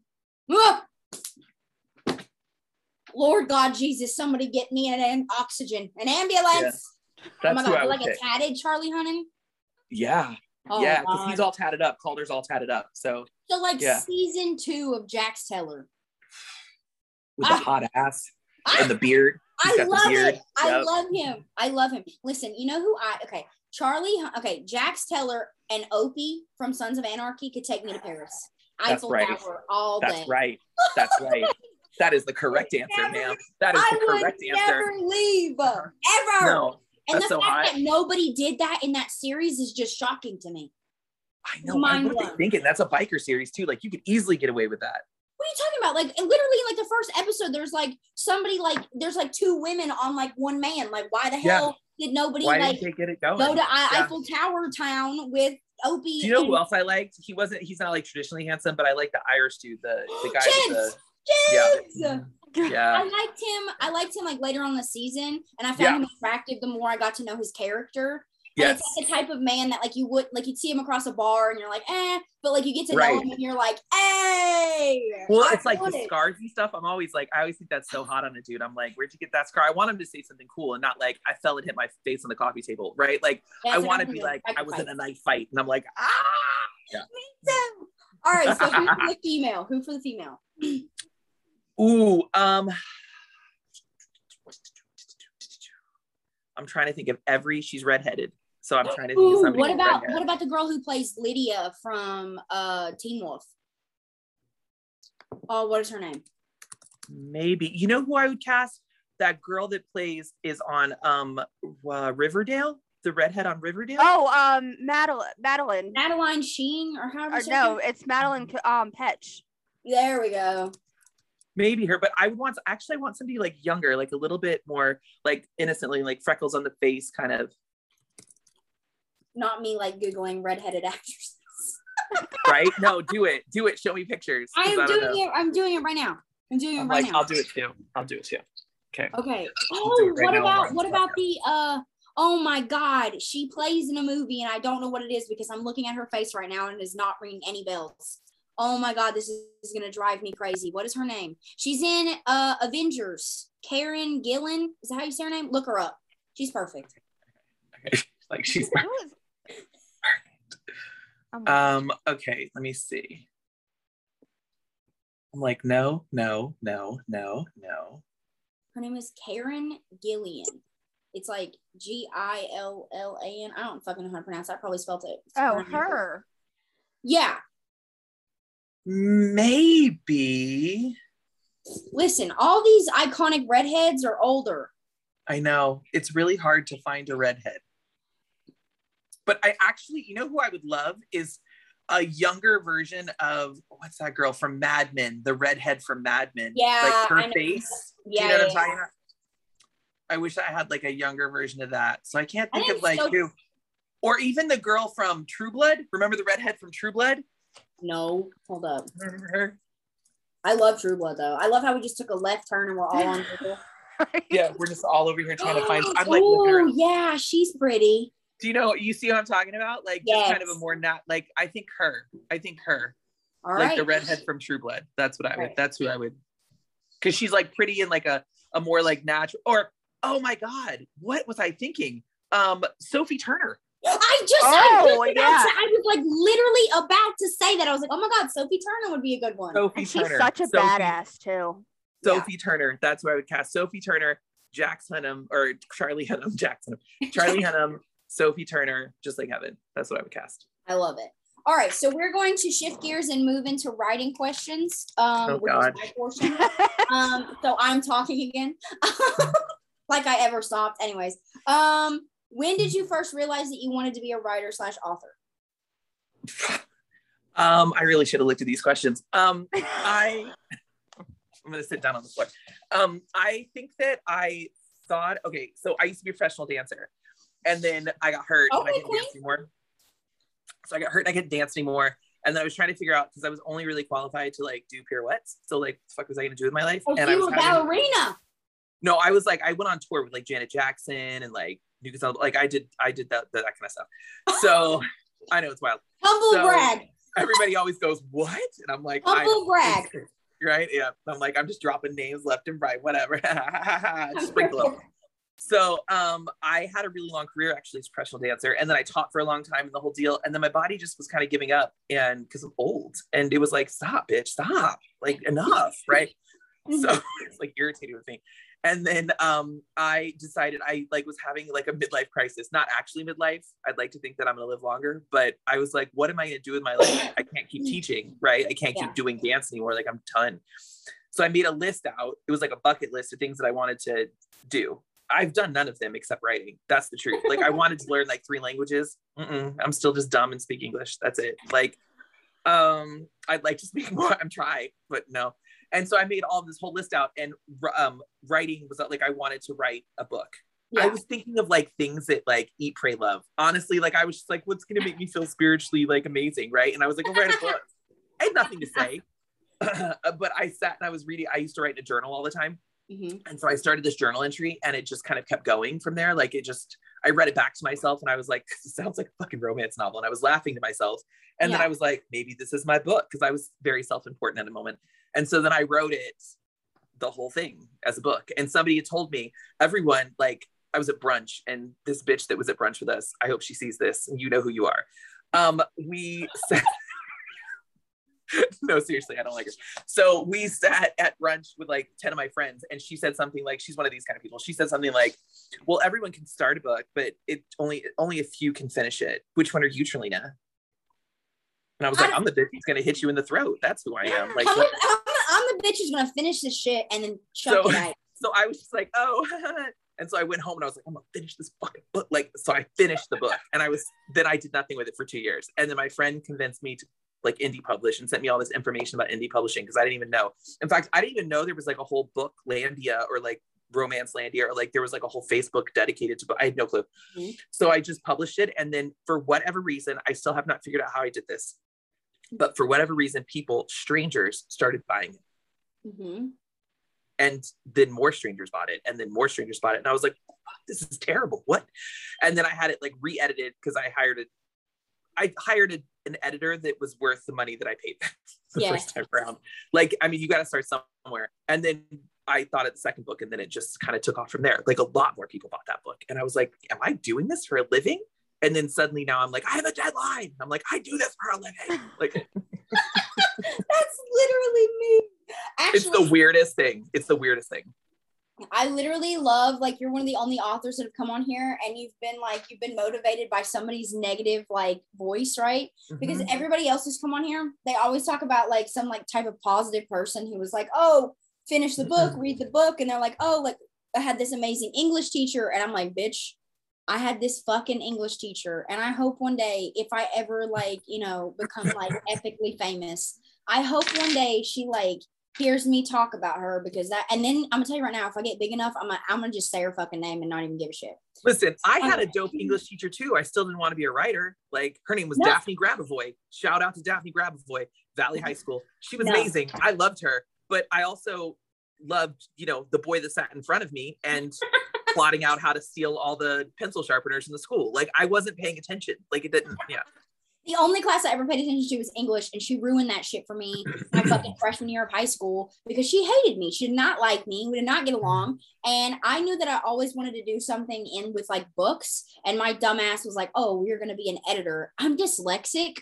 Lord God Jesus, somebody get me an, an oxygen, an ambulance. Yeah. That's oh my God, like pick. a tatted Charlie Hunnam. Yeah, oh yeah, because he's all tatted up. Calder's all tatted up. So, so like yeah. season two of Jax Teller with the I, hot ass I, and the beard. He's I love beard. it. I yep. love him. I love him. Listen, you know who I? Okay, Charlie. Okay, Jax Teller and Opie from Sons of Anarchy could take me to Paris. That's Eiffel right. Tower all That's day. That's right. That's right. That is the correct answer, ma'am. That is the I correct would answer. Never leave ever. No, and the so fact hot. that nobody did that in that series is just shocking to me. I know. What are they thinking? That's a biker series too. Like you could easily get away with that. What are you talking about? Like literally, like the first episode, there's like somebody like there's like two women on like one man. Like why the hell yeah. did nobody why like didn't they get it going? go to I- yeah. Eiffel Tower town with Opie? Do you know and- who else I liked? He wasn't. He's not like traditionally handsome, but I like the Irish dude. The the guy. Chance. The, Chance. Yeah. Yeah. I liked him. I liked him like later on the season, and I found yeah. him attractive the more I got to know his character. And yes. it's like the type of man that like you would like you'd see him across a bar and you're like, eh, but like you get to right. know him and you're like, hey. Well, I it's like the it. scars and stuff. I'm always like, I always think that's so hot on a dude. I'm like, where'd you get that scar? I want him to say something cool and not like I fell and hit my face on the coffee table, right? Like that's I want to be like, I was in a knife fight, and I'm like, ah. Yeah. Me too. All right, so who for the female? Who for the female? Ooh, um. I'm trying to think of every. She's redheaded, so I'm trying to think Ooh, of somebody. What about redhead. what about the girl who plays Lydia from uh Teen Wolf? Oh, what is her name? Maybe you know who I would cast. That girl that plays is on um uh, Riverdale. The redhead on Riverdale. Oh, um, Madeline. Madeline. Madeline Sheen or however. Or no, it's Madeline um Petch. There we go. Maybe her, but I would want actually I want somebody like younger, like a little bit more like innocently, like freckles on the face, kind of. Not me, like googling redheaded actresses. Right? No, do it, do it. Show me pictures. I am I doing know. it. I'm doing it right now. I'm doing it I'm right like, now. I'll do it too. I'll do it too. Okay. Okay. Oh, right what now. about what about the uh? Oh my God, she plays in a movie and I don't know what it is because I'm looking at her face right now and it is not ringing any bells. Oh my God, this is, is gonna drive me crazy. What is her name? She's in uh Avengers. Karen Gillan. Is that how you say her name? Look her up. She's perfect. Okay. Like she's perfect. Um, okay, let me see. I'm like, no, no, no, no, no. Her name is Karen Gillan. It's like G I L L A N. I don't fucking know how to pronounce that. I probably spelled it. Oh, her. Yeah. Maybe. Listen, all these iconic redheads are older. I know. It's really hard to find a redhead. But I actually, you know who I would love is a younger version of, what's that girl from Mad Men? The redhead from Mad Men. Yeah. Like her I know. face. Yeah, Do you know yeah, what I'm talking yeah. about? I wish I had like a younger version of that. So I can't think I of like so- who. Or even the girl from True Blood. Remember the redhead from True Blood? No, hold up. Remember her? I love True Blood though. I love how we just took a left turn and we're all on Google. Yeah, we're just all over here trying to find. I'm like, looking oh around. yeah, she's pretty. Do you know? You see what I'm talking about? Like, yes. just kind of a more not like. I think her. I think her. All like right. the redhead from True Blood. That's what I would. Right. That's who I would. Because she's like pretty and like a a more like natural. Or oh my god, what was I thinking? Um, Sophie Turner. I just, oh, I, just yeah. to, I was like literally about to say that. I was like, oh my god, Sophie Turner would be a good one. Sophie and she's Turner. such a Sophie, badass too. Sophie Yeah. Turner. That's who I would cast. Sophie Turner, Jax Hunnam, or Charlie Hunnam, Jackson, Charlie Hunnam, Sophie Turner, just like heaven. That's what I would cast. I love it. All right, so we're going to shift gears and move into writing questions. Um, Oh, which God. is my portion. um, so I'm talking again, like I ever stopped. Anyways, um, when did you first realize that you wanted to be a writer slash author? Um, I really should have looked at these questions. Um, I, I'm gonna sit down on the floor. Um, I think that I thought, okay, so I used to be a professional dancer, and then I got hurt Okay, and I couldn't queen. dance anymore. So I got hurt and I couldn't dance anymore. And then I was trying to figure out, because I was only really qualified to like do pirouettes. So like, what the fuck was I gonna do with my life? Oh, and you I was were a having, ballerina. no, I was like, I went on tour with like Janet Jackson and like New Casal, like I did, I did that, that kind of stuff. So I know it's wild. Humble So, brag. Everybody always goes, what? And I'm like, Humble I, brag. right? Yeah. I'm like, I'm just dropping names left and right, whatever. Sprinkle them. So um, I had a really long career actually as a professional dancer. And then I taught for a long time and the whole deal. And then my body just was kind of giving up, and because I'm old. And it was like, stop, bitch, stop. Like enough, right? So it's like irritated with me. And then um, I decided I like was having like a midlife crisis, not actually midlife. I'd like to think that I'm gonna live longer, but I was like, what am I gonna do with my life? I can't keep teaching, right? I can't keep Yeah. doing dance anymore. Like I'm done. So I made a list out. It was like a bucket list of things that I wanted to do. I've done none of them except writing. That's the truth. Like I wanted to learn like three languages. Mm-mm, I'm still just dumb and speak English. That's it. Like, um, I'd like to speak more. I'm trying, but no. And so I made all of this whole list out, and um, writing was like, I wanted to write a book. Yeah. I was thinking of like things that like eat, pray, love. Honestly, like I was just like, what's going to make me feel spiritually like amazing, right? And I was like, I'll write a book. I had nothing to say, but I sat and I was reading. I used to write in a journal all the time. Mm-hmm. And so I started this journal entry, and it just kind of kept going from there. Like it just, I read it back to myself, and I was like, this sounds like a fucking romance novel. And I was laughing to myself. And Yeah. then I was like, maybe this is my book, because I was very self-important at the moment. And so then I wrote it, the whole thing as a book. And somebody had told me, everyone, like I was at brunch, and this bitch that was at brunch with us, I hope she sees this, and you know who you are. Um, we said, no, seriously, I don't like her. So we sat at brunch with like ten of my friends, and she said something like, she's one of these kind of people. She said something like, well, everyone can start a book, but it only, only a few can finish it. Which one are you, Trelina? And I was like, I'm the bitch who's going to hit you in the throat. That's who I am. Like, I'm, the, I'm, the, I'm the bitch who's gonna finish this shit and then chuck So- it out. so I was just like, oh, and so I went home and I was like, I'm gonna finish this fucking book. Like, so I finished the book, and I was, then I did nothing with it for two years. And then my friend convinced me to like indie publish and sent me all this information about indie publishing, because I didn't even know. In fact, I didn't even know there was like a whole book Landia or like Romance Landia, or like there was like a whole Facebook dedicated to, but I had no clue. Mm-hmm. So I just published it. And then for whatever reason, I still have not figured out how I did this, but for whatever reason, people, strangers started buying it. Mm-hmm. And then more strangers bought it, and then more strangers bought it. And I was like, this is terrible. What? And then I had it like re-edited, because I hired it. I hired a, an editor that was worth the money that I paid the Yeah. first time around. Like, I mean, you got to start somewhere. And then I thought of the second book, and then it just kind of took off from there. Like a lot more people bought that book. And I was like, am I doing this for a living? And then suddenly now I'm like, I have a deadline. I'm like, I do this for a living. Like, That's literally me. Actually, it's the weirdest thing. It's the weirdest thing. I literally love, like, you're one of the only authors that have come on here, and you've been like, you've been motivated by somebody's negative like voice, right? Because Mhm. everybody else who's come on here, they always talk about like some like type of positive person who was like, oh, finish the book, read the book, and they're like, oh, like I had this amazing English teacher, and I'm like, bitch, I had this fucking English teacher, and I hope one day, if I ever like, you know, become like epically famous, I hope one day she like hears me talk about her because that, and then I'm gonna tell you right now, if I get big enough, I'm gonna, I'm gonna just say her fucking name and not even give a shit. Listen, I had a dope English teacher too. I still didn't want to be a writer. Like her name was no. Daphne Grabavoy. Shout out to Daphne Grabavoy, Valley High School. She was no. amazing. I loved her, but I also loved, you know, the boy that sat in front of me and plotting out how to steal all the pencil sharpeners in the school. Like I wasn't paying attention. Like it didn't, yeah. The only class I ever paid attention to was English, and she ruined that shit for me my fucking freshman year of high school because she hated me. She did not like me. We did not get along. And I knew that I always wanted to do something in with like books. And my dumbass was like, oh, we're going to be an editor. I'm dyslexic.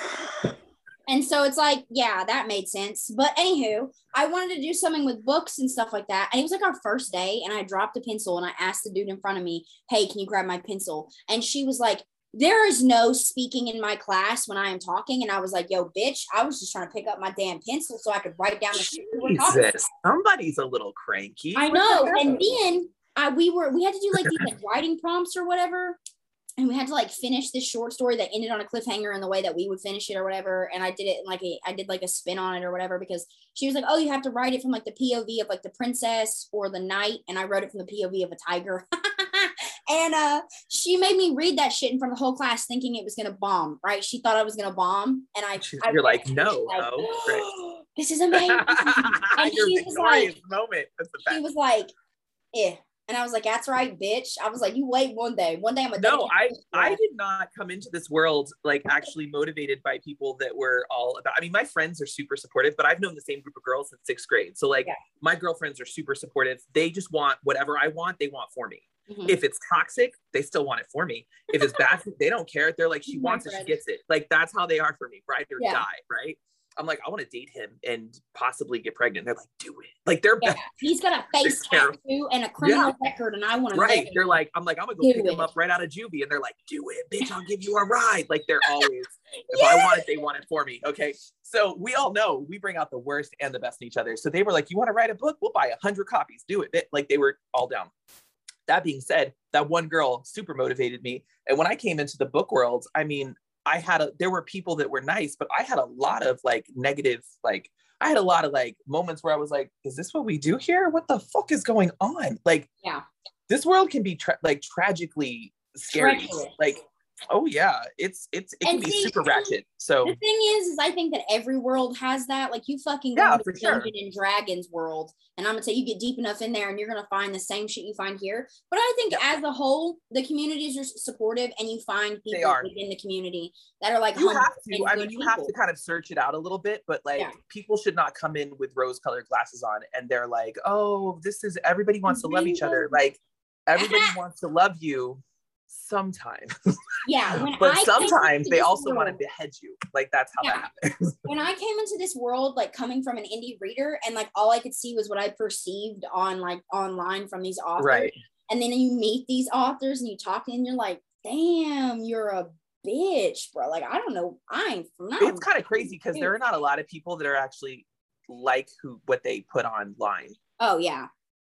And so it's like, yeah, that made sense. But anywho, I wanted to do something with books and stuff like that. And it was like our first day, and I dropped a pencil and I asked the dude in front of me, hey, can you grab my pencil? And she was like, there is no speaking in my class when I am talking. And I was like, yo, bitch, I was just trying to pick up my damn pencil so I could write down the shit we were talking about. Somebody's a little cranky. I know. And then I, we were, we had to do like these like writing prompts or whatever. And we had to like finish this short story that ended on a cliffhanger in the way that we would finish it or whatever. And I did it in like a, I did like a spin on it or whatever, because she was like, oh, you have to write it from like the P O V of like the princess or the knight. And I wrote it from the P O V of a tiger. And uh, she made me read that shit in front of the whole class thinking it was going to bomb, right? She thought I was going to bomb. And I, You're I like, no, like, no. Oh, this is amazing. And Your she was like, moment. That's the she was like, eh. And I was like, that's right, bitch. I was like, you wait one day. One day I'm a No, I, I did not come into this world like actually motivated by people that were all about, I mean, my friends are super supportive, but I've known the same group of girls since sixth grade. So like yeah. my girlfriends are super supportive. They just want whatever I want, they want for me. Mm-hmm. If it's toxic, they still want it for me. If it's bad, they don't care. They're like, she my wants friend. it, she gets it. Like, that's how they are for me, ride or yeah. die, right? I'm like, I want to date him and possibly get pregnant. They're like, do it. Like they're yeah, he's got a face tattoo and a criminal yeah. record, and I want to. Right? They're like, I'm like, I'm gonna go do pick it. him up right out of juvie, and they're like, do it, bitch. I'll give you a ride. Like they're always, if yes. I want it, they want it for me. Okay, so we all know we bring out the worst and the best in each other. So they were like, you want to write a book? We'll buy a hundred copies. Do it. Like they were all down. That being said, that one girl super motivated me, and when I came into the book world, I mean. I had a, there were people that were nice, but I had a lot of like negative, like I had a lot of like moments where I was like, is this what we do here? What the fuck is going on? Like, yeah, this world can be tra- like tragically scary. Treacherous. Like, oh yeah, it's, it's, it can and be see, super ratchet. So the thing is, is I think that every world has that. Like you fucking go yeah, to the Dungeons and Dragons world, and I'm gonna say you get deep enough in there and you're gonna find the same shit you find here. But I think yeah. as a whole, the communities are supportive, and you find people within the community that are like, you have to, I mean, you people. have to kind of search it out a little bit, but like yeah. people should not come in with rose colored glasses on and they're like, oh, this is, everybody wants to love each other. Like everybody wants to love you. Sometimes yeah when but I sometimes they also world, want to behead you. Like that's how yeah. that happens. When I came into this world, like coming from an indie reader, and like all I could see was what I perceived on like online from these authors, right? And then you meet these authors and you talk and you're like, damn, you're a bitch, bro. Like I don't know, I ain't from it's kind of crazy because there are not a lot of people that are actually like who what they put online. Oh yeah.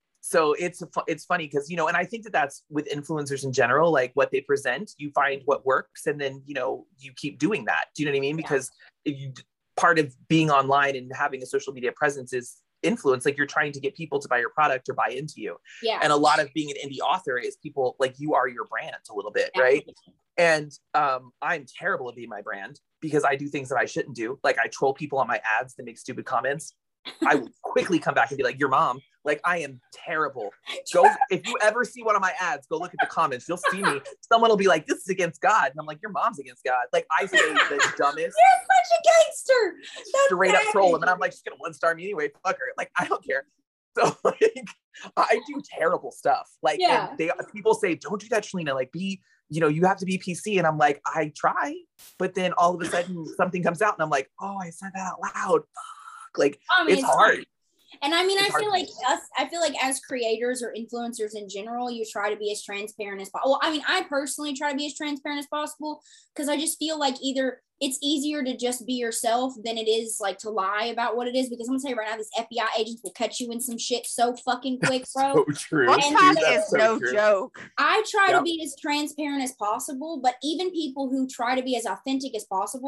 So it's it's funny because, you know, and I think that that's with influencers in general, like what they present, you find what works, and then, you know, you keep doing that. Do you know what I mean? Because if you part of being online and having a social media presence is influence. Like you're trying to get people to buy your product or buy into you. Yeah. And a lot of being an indie author is people like you are your brand a little bit, right? And um, I'm terrible at being my brand because I do things that I shouldn't do. Like I troll people on my ads that make stupid comments. I will quickly come back and be like, your mom. Like I am terrible. Go if you ever see one of my ads, go look at the comments. You'll see me. Someone will be like, this is against God. And I'm like, your mom's against God. Like I say the dumbest. You're such a gangster. That's straight up troll him. And I'm like, she's gonna one star me anyway. Fuck her. Like, I don't care. So like I do terrible stuff. Like yeah. and they people say, don't do that, Shalina. Like be, you know, you have to be P C. And I'm like, I try, but then all of a sudden something comes out and I'm like, oh, I said that out loud. Fuck. Like I mean, it's, it's hard. And I mean, it's I feel like us, I feel like as creators or influencers in general, you try to be as transparent as possible. Well, I mean, I personally try to be as transparent as possible because I just feel like either it's easier to just be yourself than it is like to lie about what it is. Because I'm gonna tell you right now, these F B I agents will catch you in some shit so fucking quick, bro. So true. And Dude, is so no true. joke. I try yep. to be as transparent as possible, but even people who try to be as authentic as possible,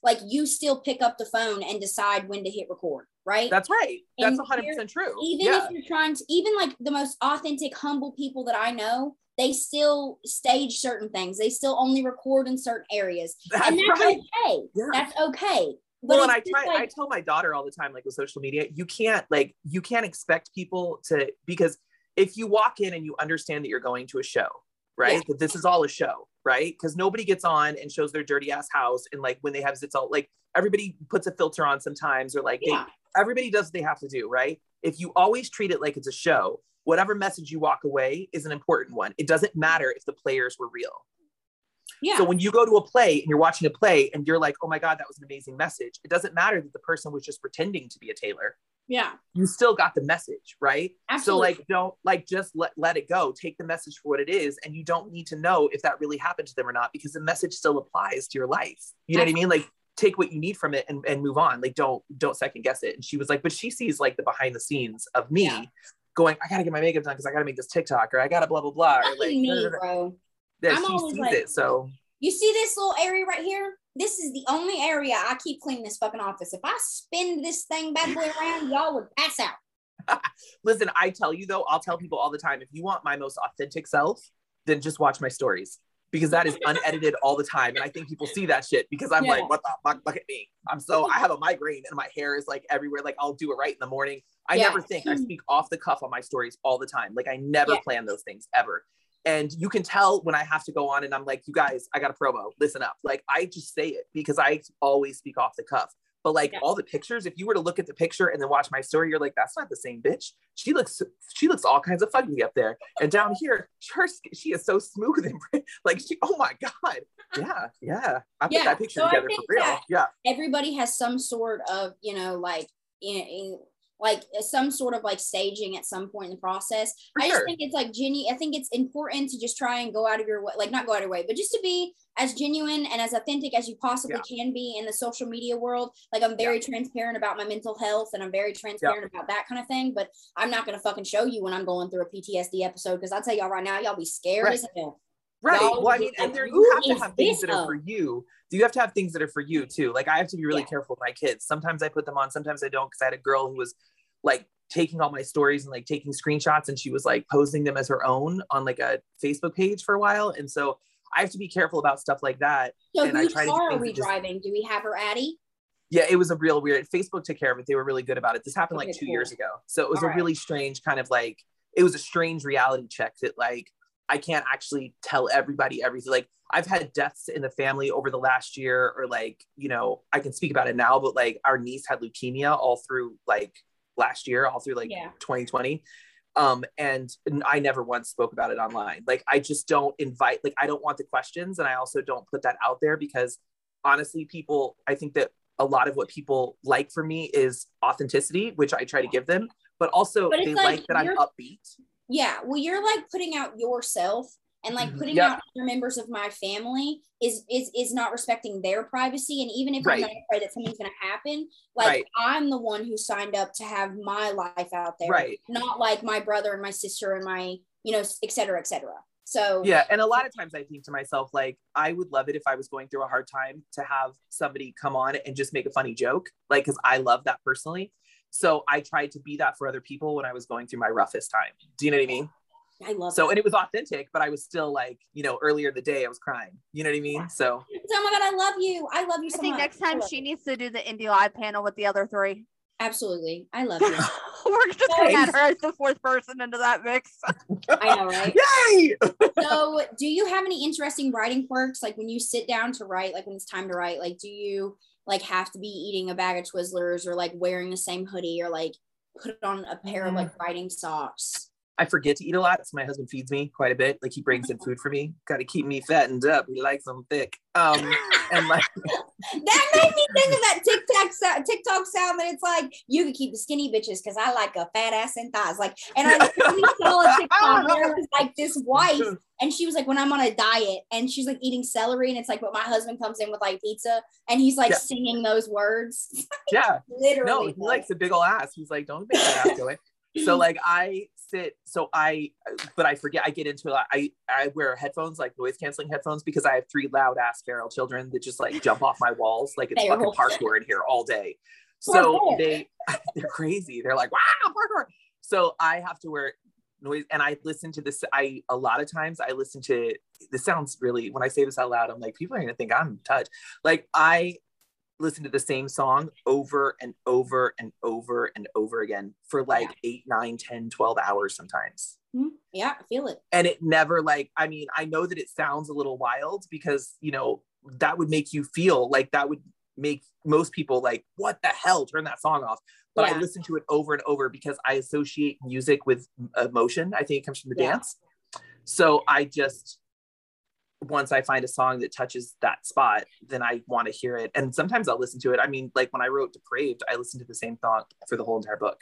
like you still pick up the phone and decide when to hit record, right? That's right. That's And one hundred percent true. Even yeah. if you're trying to, even like the most authentic, humble people that I know, they still stage certain things. They still only record in certain areas. That's and that's right. okay. Yeah. That's okay. But Well, and I it's try, just like, I tell my daughter all the time, like with social media, you can't like, you can't expect people to, because if you walk in and you understand that you're going to a show, right? Yeah. That this is all a show, right? Because nobody gets on and shows their dirty ass house. And like when they have zits all, like everybody puts a filter on sometimes, or like Yeah. they, everybody does what they have to do, right? If you always treat it like it's a show, whatever message you walk away is an important one. It doesn't matter if the players were real. yeah. So when you go to a play and you're watching a play and you're like, oh my God, that was an amazing message. It doesn't matter that the person was just pretending to be a tailor. yeah. You still got the message, right? Absolutely. So like, don't like, just let, let it go. Take the message for what it is. And you don't need to know if that really happened to them or not, because the message still applies to your life. You know Absolutely. What I mean? Like take what you need from it and, and move on. Like, don't, don't second guess it. And she was like, but she sees like the behind the scenes of me yeah. going, I gotta get my makeup done because I gotta make this TikTok, or I gotta blah, blah, blah. Or like, me, no, no, no. bro. That I'm she always sees like, it. So you see this little area right here? This is the only area I keep cleaning this fucking office. If I spin this thing bad boy around, y'all would pass out. Listen, I tell you though, I'll tell people all the time, if you want my most authentic self, then just watch my stories, because that is unedited all the time. And I think people see that shit because I'm yeah. like, what the fuck, look at me. I'm so, I have a migraine and my hair is like everywhere. Like I'll do it right in the morning. I yeah. never think. I speak off the cuff on my stories all the time. Like I never yeah. plan those things ever. And you can tell when I have to go on and I'm like, you guys, I got a promo, listen up. Like I just say it because I always speak off the cuff. But like yeah. all the pictures, if you were to look at the picture and then watch my story, you're like, that's not the same bitch. She looks, she looks all kinds of fugly up there. And down here, her, she is so smooth and like, she, oh my God. Yeah. Yeah. I put yeah. that picture so together for real. Yeah. Everybody has some sort of, you know, like, in, in like some sort of like staging at some point in the process. For I just sure. think it's like Jenny, I think it's important to just try and go out of your way, like not go out of your way, but just to be as genuine and as authentic as you possibly yeah. can be in the social media world. Like I'm very yeah. transparent about my mental health and I'm very transparent yeah. about that kind of thing, but I'm not going to fucking show you when I'm going through a P T S D episode, because I'll tell y'all right now, y'all be scared right. as hell. Right. Well, I mean, and there you have to have things that are for you. You have to have things that are for you too. Like I have to be really yeah. careful with my kids. Sometimes I put them on, sometimes I don't, because I had a girl who was like taking all my stories and like taking screenshots, and she was like posting them as her own on like a Facebook page for a while. And so I have to be careful about stuff like that. So and whose I car to are we just, driving? Do we have her Addie? Yeah, it was a real weird, Facebook took care of it. They were really good about it. This happened okay, like two cool. years ago. So it was all a right. really strange kind of like, it was a strange reality check that like, I can't actually tell everybody everything. Like I've had deaths in the family over the last year, or like, you know, I can speak about it now, but like our niece had leukemia all through like last year, all through like yeah. twenty twenty. Um, and I never once spoke about it online. Like, I just don't invite, like, I don't want the questions. And I also don't put that out there because honestly, people, I think that a lot of what people like for me is authenticity, which I try to give them, but also but they like, like that I'm upbeat. Yeah. Well, you're like putting out yourself, and like putting yep. out other members of my family is is is not respecting their privacy. And even if right. I'm not afraid that something's going to happen, like right. I'm the one who signed up to have my life out there, right? Not like my brother and my sister and my, you know, et cetera, et cetera. So yeah, and a lot of times I think to myself, like, I would love it if I was going through a hard time to have somebody come on and just make a funny joke, like, because I love that personally. So I tried to be that for other people when I was going through my roughest time. Do you know what I mean? I love so that. And it was authentic, but I was still like, you know, earlier in the day I was crying. You know what I mean? Yeah. So oh my God, I love you. I love you so much. I think much. next time she needs to do the Indie Live panel with the other three. Absolutely. I love you. We're just gonna add her as the fourth person into that mix. I know, right? Yay! So do you have any interesting writing quirks? Like when you sit down to write, like when it's time to write, like do you like have to be eating a bag of Twizzlers or like wearing the same hoodie or like put on a pair of like writing socks? I forget to eat a lot, so my husband feeds me quite a bit. Like he brings in food for me. Got to keep me fattened up. He likes them thick. Um, and like that made me think of that TikTok sound, TikTok sound that it's like you can keep the skinny bitches because I like a fat ass and thighs. Like, and I really saw a TikTok where it was like this wife, and she was like, when I'm on a diet, and she's like eating celery, and it's like, but my husband comes in with like pizza, and he's like yeah. singing those words. Yeah, literally. No, he likes a big ol' ass. He's like, don't make that ass go away. So like I sit, so I, but I forget, I get into it. I, I wear headphones, like noise canceling headphones, because I have three loud ass feral children that just like jump off my walls. Like it's fucking parkour in here all day. So parkour. they, they're crazy. They're like, wow, parkour. So I have to wear noise, and I listen to this. I, a lot of times I listen to, this sounds really, when I say this out loud, I'm like, people are going to think I'm touched. Like I listen to the same song over and over and over and over again for like yeah. eight, nine, ten, twelve hours sometimes. Mm-hmm. Yeah, I feel it. And it never like, I mean, I know that it sounds a little wild because, you know, that would make you feel like that would make most people like, what the hell, turn that song off. But yeah. I listen to it over and over because I associate music with emotion. I think it comes from the yeah. dance. So I just, once I find a song that touches that spot, then I want to hear it. And sometimes I'll listen to it. I mean, like when I wrote Depraved, I listened to the same song for the whole entire book.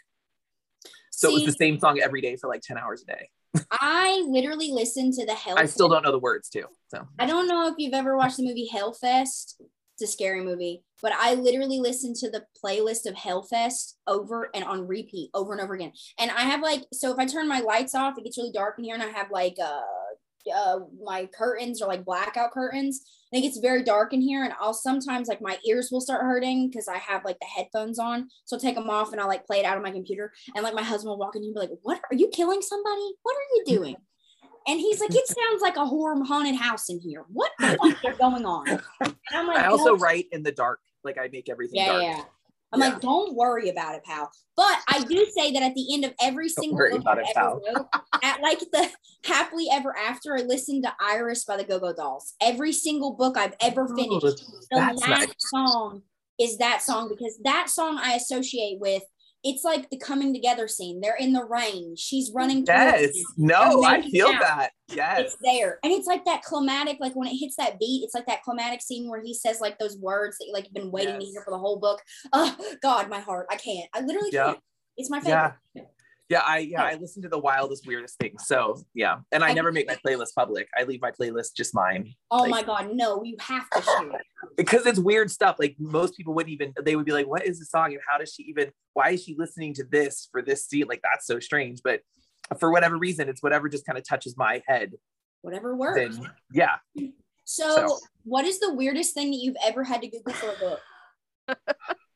So See, it was the same song every day for like ten hours a day. I literally listened to the Hell. I still don't know the words too. So I don't know if you've ever watched the movie Hellfest. It's a scary movie, but I literally listened to the playlist of Hellfest over and on repeat over and over again. And I have like, so if I turn my lights off, it gets really dark in here, and I have like uh uh my curtains are like blackout curtains, and it gets very dark in here, and I'll sometimes like my ears will start hurting because I have like the headphones on, so I'll take them off and I'll like play it out on my computer, and like my husband will walk in and be like, what are you killing somebody, what are you doing? And he's like, it sounds like a horror haunted house in here, what the fuck is going on? And I'm like, I also write in the dark, like I make everything yeah dark. yeah I'm yeah. like, don't worry about it, pal. But I do say that at the end of every single book I ever wrote, at like the Happily Ever After, I listened to Iris by the Go-Go Dolls. Every single book I've ever finished, oh, the last nice. song is that song, because that song I associate with, it's like the coming together scene. They're in the rain. She's running. Yes. No, I feel out. that. Yes. It's there. And it's like that climatic, like when it hits that beat, it's like that climatic scene where he says like those words that you like been waiting yes. to hear for the whole book. Oh God, my heart. I can't. I literally yeah. can't. It's my favorite. Yeah. Yeah, I yeah, I listen to the wildest, weirdest things. So yeah. And I, I never make my playlist public. I leave my playlist just mine. Oh like, my God, no, you have to share it. Because it's weird stuff. Like most people wouldn't even, they would be like, what is the song? And how does she even, why is she listening to this for this scene? Like that's so strange. But for whatever reason, it's whatever just kind of touches my head. Whatever works. Then, yeah. So, so what is the weirdest thing that you've ever had to Google for a book?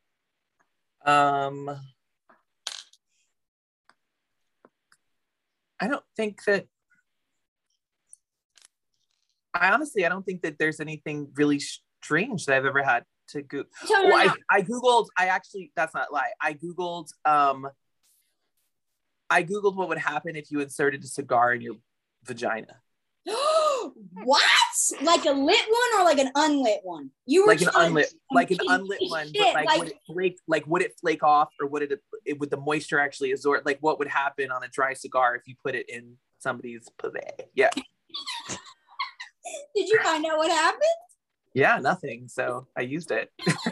um I don't think that, I honestly, I don't think that there's anything really strange that I've ever had to Google. Oh, I, I Googled, I actually, that's not a lie. I Googled, um, I Googled what would happen if you inserted a cigar in your vagina. What? Like a lit one or like an unlit one? You were like an unlit, like an unlit one, shit, but like, like would it flake, like would it flake off, or would it, it would the moisture actually absorb? Like what would happen on a dry cigar if you put it in somebody's pussy? Yeah. Did you find out what happened? Yeah, nothing. So I used it.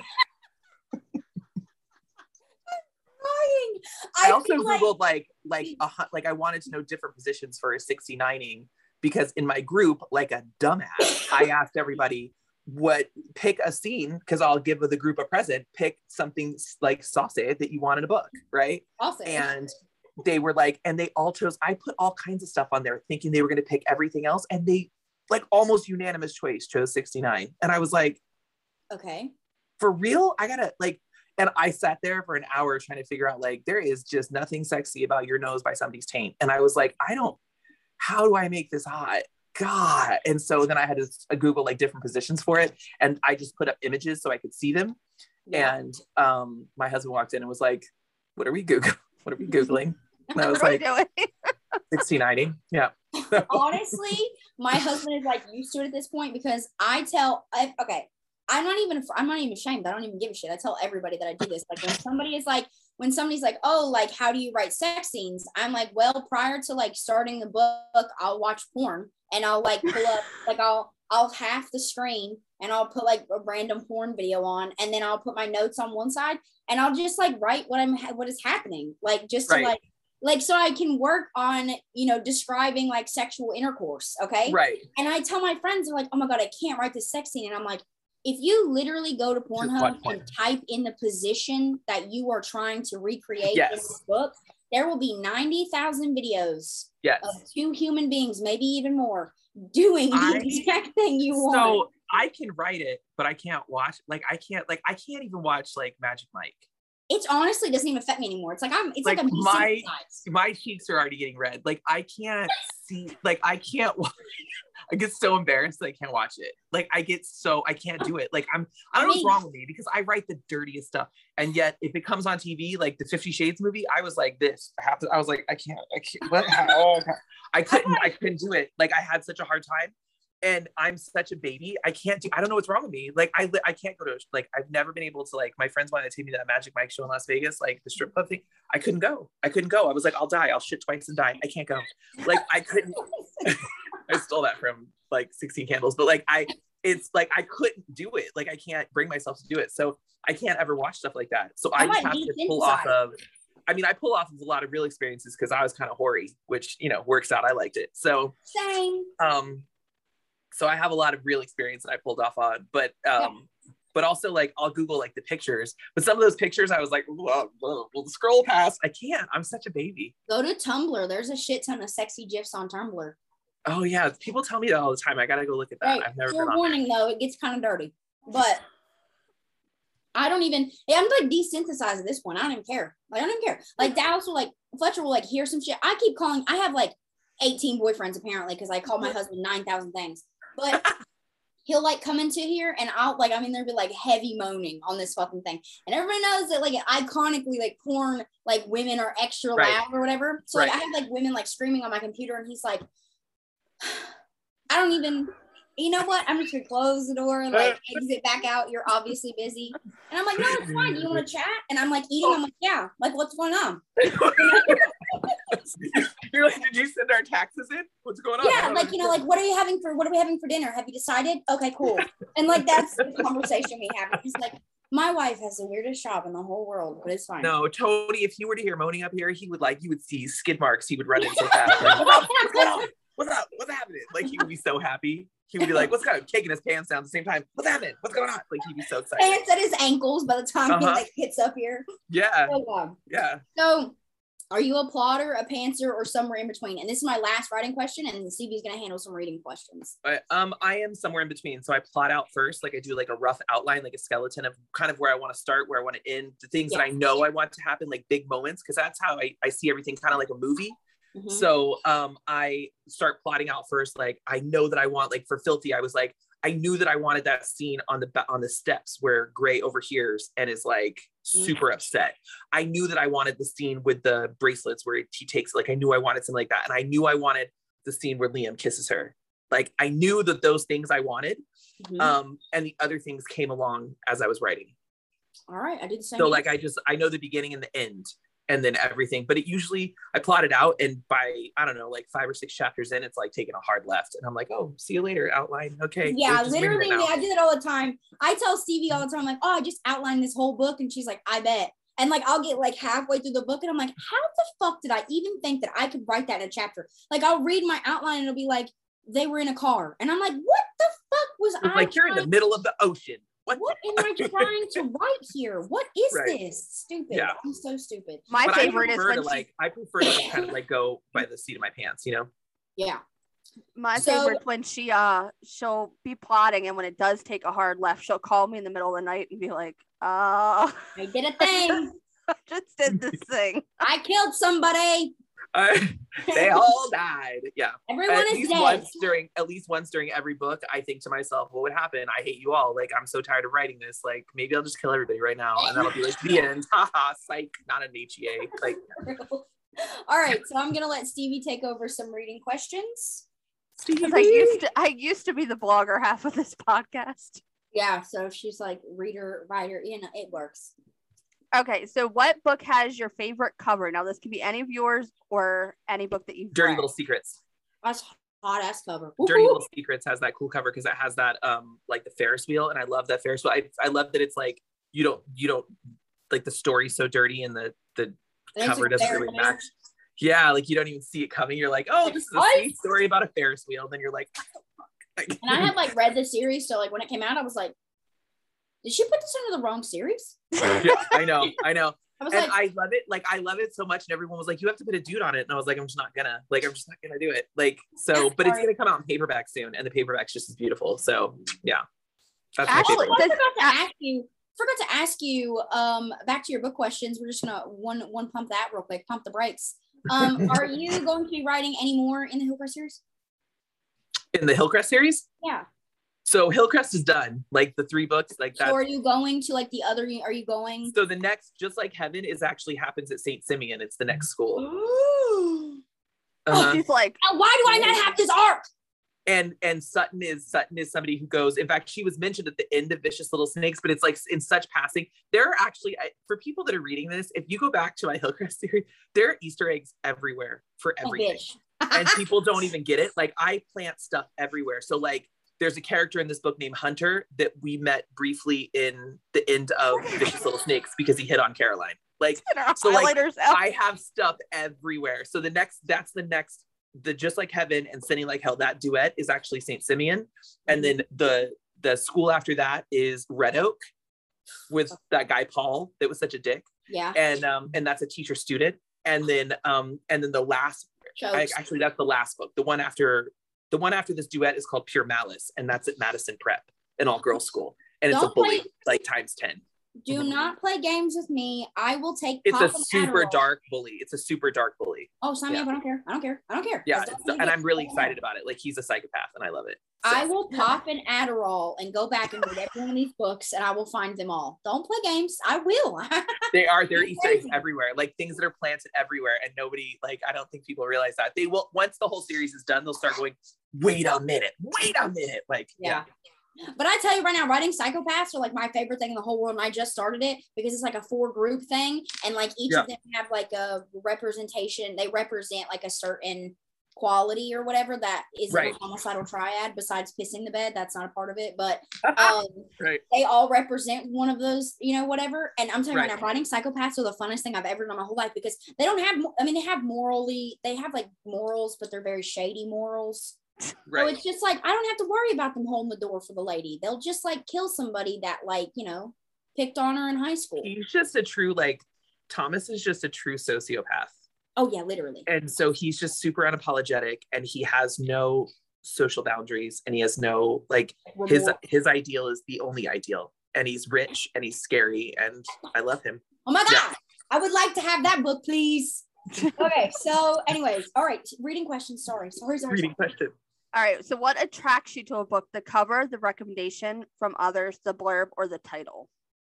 I, I also Googled like like like, a, like I wanted to know different positions for a sixty-nining. Because in my group, like a dumbass, I asked everybody, what, pick a scene, because I'll give the group a present, pick something like saucy that you want in a book, right? Saucy. And they were like, and they all chose, I put all kinds of stuff on there thinking they were going to pick everything else. And they, like almost unanimous choice, chose sixty-nine. And I was like, okay. For real? I gotta like, and I sat there for an hour trying to figure out like, there is just nothing sexy about your nose by somebody's taint. And I was like, I don't, how do I make this hot? God. And so then I had to uh, Google like different positions for it. And I just put up images so I could see them. Yeah. And um, my husband walked in and was like, what are we Googling? What are we Googling? And I was like, sixty-nining. Yeah. Honestly, my husband is like used to it at this point because I tell, I, okay, I'm not even, I'm not even ashamed. I don't even give a shit. I tell everybody that I do this. Like when somebody is like, when somebody's like, oh, like, how do you write sex scenes? I'm like, well, prior to like starting the book, I'll watch porn and I'll like pull up, like I'll, I'll half the screen and I'll put like a random porn video on, and then I'll put my notes on one side and I'll just like write what I'm, what is happening. Like, just to right. like, like, so I can work on, you know, describing like sexual intercourse. Okay. Right. And I tell my friends, they're like, oh my God, I can't write this sex scene. And I'm like, if you literally go to Pornhub and type in the position that you are trying to recreate yes. in this book, there will be ninety thousand videos yes. of two human beings, maybe even more, doing the I, exact thing you want. So I can write it, but I can't watch. Like I can't. Like I can't even watch like Magic Mike. It's honestly doesn't even affect me anymore. It's like I'm. It's like, like I'm my my cheeks are already getting red. Like I can't see. Like I can't watch. I get so embarrassed that I can't watch it. Like I get so I can't do it. Like I'm I don't know what's wrong with me because I write the dirtiest stuff. And yet if it comes on T V, like the Fifty Shades movie, I was like this. I have to I was like, I can't, I can't what? Oh, I couldn't, I couldn't do it. Like I had such a hard time. And I'm such a baby. I can't do, I don't know what's wrong with me. Like I I can't go to, like, I've never been able to, like, my friends wanted to take me to that Magic Mike show in Las Vegas, like the strip club thing. I couldn't go. I couldn't go. I was like, I'll die. I'll shit twice and die. I can't go. Like I couldn't. I stole that from like sixteen Candles, but like I, it's like, I couldn't do it. Like I can't bring myself to do it. So I can't ever watch stuff like that. So I, I just have to pull off of, I mean, I pull off of a lot of real experiences because I was kind of hoary, which, you know, works out. I liked it. So, Same. um, so I have a lot of real experience that I pulled off on, but, um, yeah. but also like, I'll Google like the pictures, but some of those pictures I was like, whoa, whoa, we'll scroll past. I can't, I'm such a baby. Go to Tumblr. There's a shit ton of sexy GIFs on Tumblr. Oh yeah. People tell me that all the time. I got to go look at that. Right. I've never Fair been on warning there. though, it gets kind of dirty, but I don't even, I'm like desensitized at this point. I don't even care. Like, I don't even care. Like Dallas will like, Fletcher will like hear some shit. I keep calling, I have like eighteen boyfriends apparently, because I call my husband nine thousand things, but he'll like come into here and I'll like, I mean, there'll be like heavy moaning on this fucking thing. And everybody knows that like iconically like porn, like women are extra Right. loud or whatever. So Right. like I have like women like screaming on my computer and he's like, I don't even, you know what? I'm just gonna close the door and like exit back out. You're obviously busy. And I'm like, no, it's fine. Do you want to chat? And I'm like eating. I'm like, yeah. Like, what's going on? You're like, did you send our taxes in? What's going on? Yeah, like, you know, like, what are you having for, what are we having for dinner? Have you decided? Okay, cool. And like, that's the conversation we have. He's like, my wife has the weirdest job in the whole world, but it's fine. No, Tony, if you were to hear moaning up here, he would like, you would see skid marks. He would run in so fast. Like, what's going on? What's up? What's happening? Like, he would be so happy. He would be like, what's kind of taking his pants down at the same time? What's happening? What's going on? Like, he'd be so excited. Pants at his ankles by the time Uh-huh. he like hits up here. Yeah. So, um, Yeah. so are you a plotter, a pantser, or somewhere in between? And this is my last writing question, and Stevie's gonna handle some reading questions. But, um, I am somewhere in between. So I plot out first, like I do like a rough outline, like a skeleton of kind of where I want to start, where I want to end, the things Yeah. that I know I want to happen, like big moments, because that's how I, I see everything kind of like a movie. Mm-hmm. So um, I start plotting out first. Like I know that I want, like for Filthy, I was like, I knew that I wanted that scene on the on the steps where Gray overhears and is like super mm-hmm. upset. I knew that I wanted the scene with the bracelets where he takes, like I knew I wanted something like that, and I knew I wanted the scene where Liam kisses her. Like I knew that those things I wanted, mm-hmm. um, and the other things came along as I was writing. All right, I did the same. So like I just I know the beginning and the end. And then everything, but it usually I plot it out, and by I don't know, like five or six chapters in, it's like taking a hard left, and I'm like, oh, see you later, outline. Okay. Yeah, literally, I do that all the time. I tell Stevie all the time, like, oh, I just outlined this whole book, and she's like, I bet. And like, I'll get like halfway through the book, and I'm like, how the fuck did I even think that I could write that in a chapter? Like, I'll read my outline, and it'll be like, they were in a car, and I'm like, what the fuck was I? Like you're in the middle of the ocean. What, what am I trying to write here? What is right. this? Stupid. Yeah. I'm so stupid. My but favorite I is when to, she... like I prefer to kind of like go by the seat of my pants, you know? Yeah. My so, favorite when she uh she'll be plotting, and when it does take a hard left, she'll call me in the middle of the night and be like, uh I did a thing. I just did this thing. I killed somebody. Uh, they all died. Yeah. Everyone at is least dead. Once during at least once during every book, I think to myself, what would happen? I hate you all. Like I'm so tired of writing this. Like maybe I'll just kill everybody right now, and that'll be like the end. Haha, psych. Not an H E A. Like. All right, so I'm gonna let Stevie take over some reading questions. Stevie, I used to I used to be the blogger half of this podcast. Yeah, so she's like reader, writer. You know, it works. Okay, so what book has your favorite cover? Now, this could be any of yours or any book that you've Dirty read. Little Secrets. That's hot ass cover. Dirty Little Secrets has that cool cover because it has that um like the Ferris wheel, and I love that Ferris wheel. I, I love that it's like you don't you don't like the story's so dirty and the the cover doesn't really match. Yeah, like you don't even see it coming. You're like, oh, this is a what? sweet story about a Ferris wheel. Then you're like, what the fuck? Like, and I had like read the series, so like when it came out, I was like, did she put this under the wrong series? yeah, I know, I know. I was and like, I love it. Like, I love it so much. And everyone was like, you have to put a dude on it. And I was like, I'm just not gonna, like, I'm just not gonna do it. Like, so, but it's gonna come out in paperback soon. And the paperback's just as beautiful. So yeah. That's my Actually, favorite. I forgot to ask you, forgot to ask you, um, back to your book questions. We're just gonna one, one pump that real quick, pump the brakes. Um, are you going to be writing any more in the Hillcrest series? In the Hillcrest series? Yeah. So Hillcrest is done, like the three books, like that. So are you going to like the other, are you going? So the next, Just Like Heaven, is actually happens at Saint Simeon. It's the next school. Ooh. Uh-huh. She's like, Oh, why do I not have this arc? And and Sutton is Sutton is somebody who goes. In fact, she was mentioned at the end of Vicious Little Snakes, but it's like in such passing. There are actually, for people that are reading this, if you go back to my Hillcrest series, there are Easter eggs everywhere for everything, Oh, and people don't even get it. Like, I plant stuff everywhere. So like, there's a character in this book named Hunter that we met briefly in the end of Vicious Little Snakes because he hit on Caroline. Like, so like, I have stuff everywhere. So the next, that's the next, the Just Like Heaven and Sinning Like Hell, that duet is actually Saint Simeon. And then the the school after that is Red Oak with that guy Paul that was such a dick. Yeah. And um and that's a teacher student. And then um and then the last I, actually that's the last book. The one after the one after this duet is called Pure Malice, and that's at Madison Prep, an all girls school, and it's Don't a bully play- like times ten. Do Mhm. not play games with me. I will take. It's Pop a and super Adderall. dark bully. It's a super dark bully. Oh, sign me Yeah. up. I don't care. I don't care. I don't care. Yeah, That's it's, definitely and good. I'm really excited about it. Like, he's a psychopath, and I love it. So. I will pop an Adderall and go back and read every one of these books, and I will find them all. Don't play games. I will. They are. There are Easter eggs Crazy. everywhere. Like, things that are planted everywhere, and nobody. Like, I don't think people realize that. They will. Once the whole series is done, they'll start going, "Wait a minute. Wait a minute." Like, Yeah. yeah. But I tell you right now, writing psychopaths are like my favorite thing in the whole world. And I just started it because it's like a four group thing. And like each Yeah. of them have like a representation. They represent like a certain quality or whatever that is Right. in a homicidal triad besides pissing the bed. That's not a part of it. But um, Right. they all represent one of those, you know, whatever. And I'm telling you Right. right now, writing psychopaths are the funnest thing I've ever done my whole life because they don't have, I mean, they have morally, they have like morals, but they're very shady morals. Right. So it's just like I don't have to worry about them holding the door for the lady. They'll just like kill somebody that like, you know, picked on her in high school. He's just a true, like, Thomas is just a true sociopath. Oh yeah, literally. And so he's just super unapologetic, and he has no social boundaries, and he has no, like, his Remorse. his ideal is the only ideal, and he's rich and he's scary, and I love him. Oh my God. Yeah. I would like to have that book, please. Okay, so anyways, all right, reading questions. Sorry, sorry, sorry. Reading sorry. question. all right. So, what attracts you to a book? The cover, the recommendation from others, the blurb, or the title?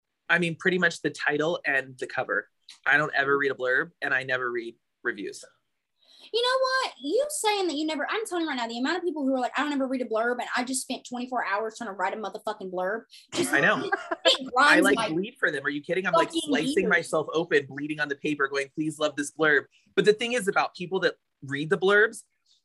I mean, pretty much the title and the cover. I don't ever read a blurb, and I never read reviews. You know what? You saying that you never, I'm telling you right now, the amount of people who are like, I don't ever read a blurb and I just spent twenty-four hours trying to write a motherfucking blurb. Just, I know. it I grinds like my bleed for them. Are you kidding? I'm like fucking slicing ears. myself open, bleeding on the paper, going, please love this blurb. But the thing is about people that read the blurbs,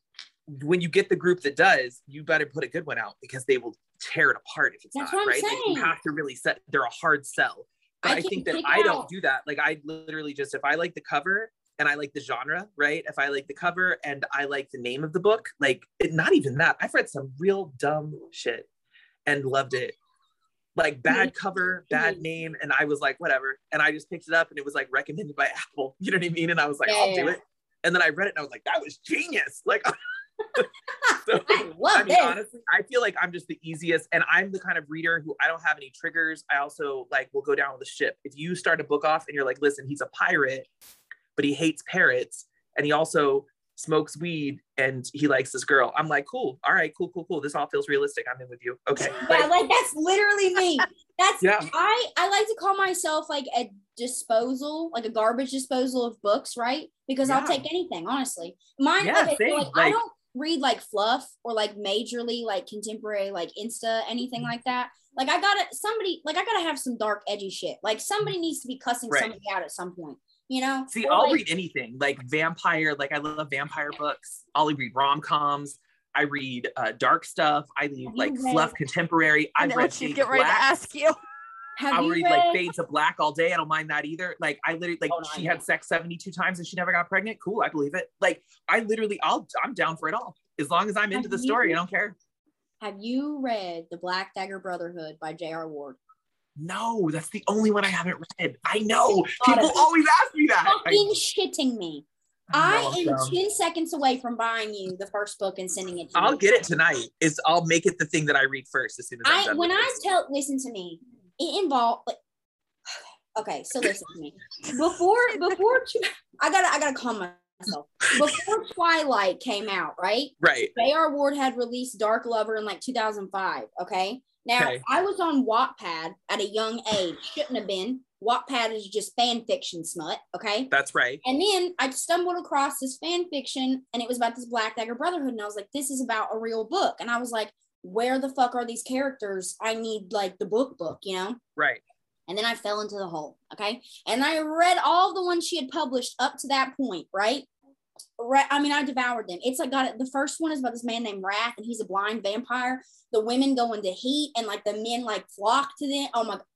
when you get the group that does, you better put a good one out because they will tear it apart if it's That's not, what I'm right? Like, you saying. have to really set, they're a hard sell. But I I, can think that pick I don't out- do that. Like, I literally just, if I like the cover and I like the genre, right? If I like the cover and I like the name of the book, like, it, not even that. I've read some real dumb shit and loved it. Like, bad cover, bad name, and I was like, whatever. And I just picked it up and it was like recommended by Apple. You know what I mean? And I was like, Yeah, I'll yeah. do it. And then I read it and I was like, that was genius. Like, so, I love I mean, this. honestly, I feel like I'm just the easiest, and I'm the kind of reader who I don't have any triggers. I also like will go down with the ship. If you start a book off and you're like, listen, he's a pirate, but he hates parrots, and he also smokes weed, and he likes this girl. I'm like, cool, all right, cool, cool, cool. This all feels realistic. I'm in with you. Okay. Yeah, Like, like that's literally me. That's Yeah. I I like to call myself like a disposal, like a garbage disposal of books, right? Because I'll Yeah. take anything, honestly. Mine, Yeah, like, I, feel same, like, I like- don't read like fluff or like majorly like contemporary, like Insta, anything Mm-hmm. like that. Like I gotta somebody, like I gotta have some dark, edgy shit. Like somebody needs to be cussing Right. somebody out at some point, you know? see, Or, I'll like, read anything, like vampire. Like, I love vampire books. I'll read rom-coms. I read uh, dark stuff. I read Have you like read- fluff contemporary. I I've know read what she's Fades getting of ready to Black. ask you. Have I'll you read read, like Fades of Black all day. I don't mind that either. Like, I literally, like, Oh, no, she I had know. sex seventy-two times and she never got pregnant. Cool, I believe it. Like, I literally, I'll, I'm down for it all. As long as I'm into Have the story, you- I don't care. have you read The Black Dagger Brotherhood by J R. Ward? No, that's the only one I haven't read. I know. People always ask me that. Fucking I, shitting me. I am ten seconds away from buying you the first book and sending it to you. I'll get it tonight. Is I'll make it the thing that I read first as soon as I'm I done when with I this. tell listen to me, it involved like okay, so listen to me. Before before I gotta I gotta calm myself. Before Twilight came out, right? Right. J R. Ward had released Dark Lover in like two thousand five. Okay. Now Okay. I was on Wattpad at a young age. Shouldn't have been. Wattpad is just fan fiction smut. Okay. That's right. And then I stumbled across this fan fiction and it was about this Black Dagger Brotherhood. And I was like, this is about a real book. And I was like, where the fuck are these characters? I need like the book book, you know? Right. And then I fell into the hole. Okay. And I read all the ones she had published up to that point, right? Right. I mean, I devoured them. It's like got it. The first one is about this man named Wrath, and he's a blind vampire. The women go into heat and like the men like flock to them. Oh my.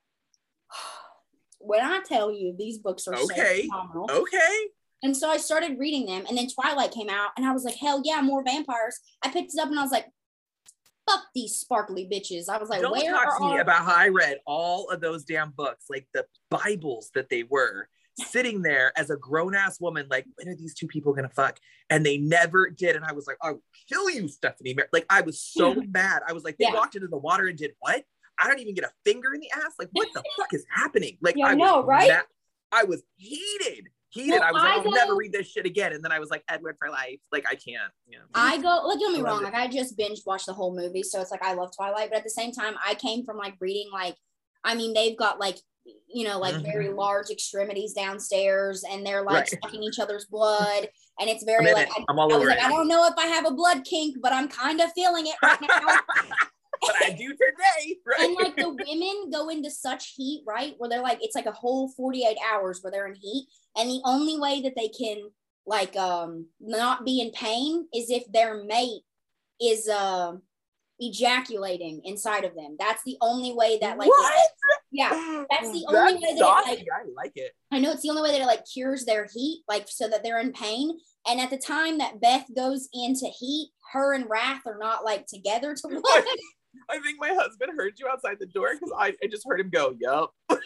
When I tell you these books are okay. so phenomenal. Okay. And so I started reading them, and then Twilight came out, and I was like, hell yeah, more vampires. I picked it up and I was like, fuck these sparkly bitches. I was like, Don't where talk are to me our- about how I read all of those damn books, like the Bibles that they were, sitting there as a grown-ass woman, like, when are these two people gonna fuck? And they never did. And I was like, I will kill you, Stephanie. Like, I was so mad. I was like, they Yeah. walked into the water and did what? I don't even get a finger in the ass. Like, what the fuck is happening? Like, Yeah, I I know, was right? mad. I was heated. Heated. Well, I was like, I I'll go- never read this shit again. And then I was like, Edward for life. Like, I can't. Yeah. I go, like, don't get me I wrong, loved like, I just binge watched the whole movie, so it's like, I love Twilight, but at the same time, I came from, like, reading, like, I mean, they've got, like, you know, like, Mhm. very large extremities downstairs, and they're, like, Right. sucking each other's blood, and it's very, I'm in like, it. I, I'm all I was over like, it. I don't know if I have a blood kink, but I'm kind of feeling it right now. But I do today, right? And like the women go into such heat, right? Where they're like, it's like a whole forty-eight hours where they're in heat. And the only way that they can like um not be in pain is if their mate is uh, ejaculating inside of them. That's the only way that like what? yeah, that's the only way that it, saucy. like I like it. I know it's the only way that it like cures their heat, like so that they're in pain. And at the time that Beth goes into heat, her and Wrath are not like together to one. I think my husband heard you outside the door because I, I just heard him go, yup. I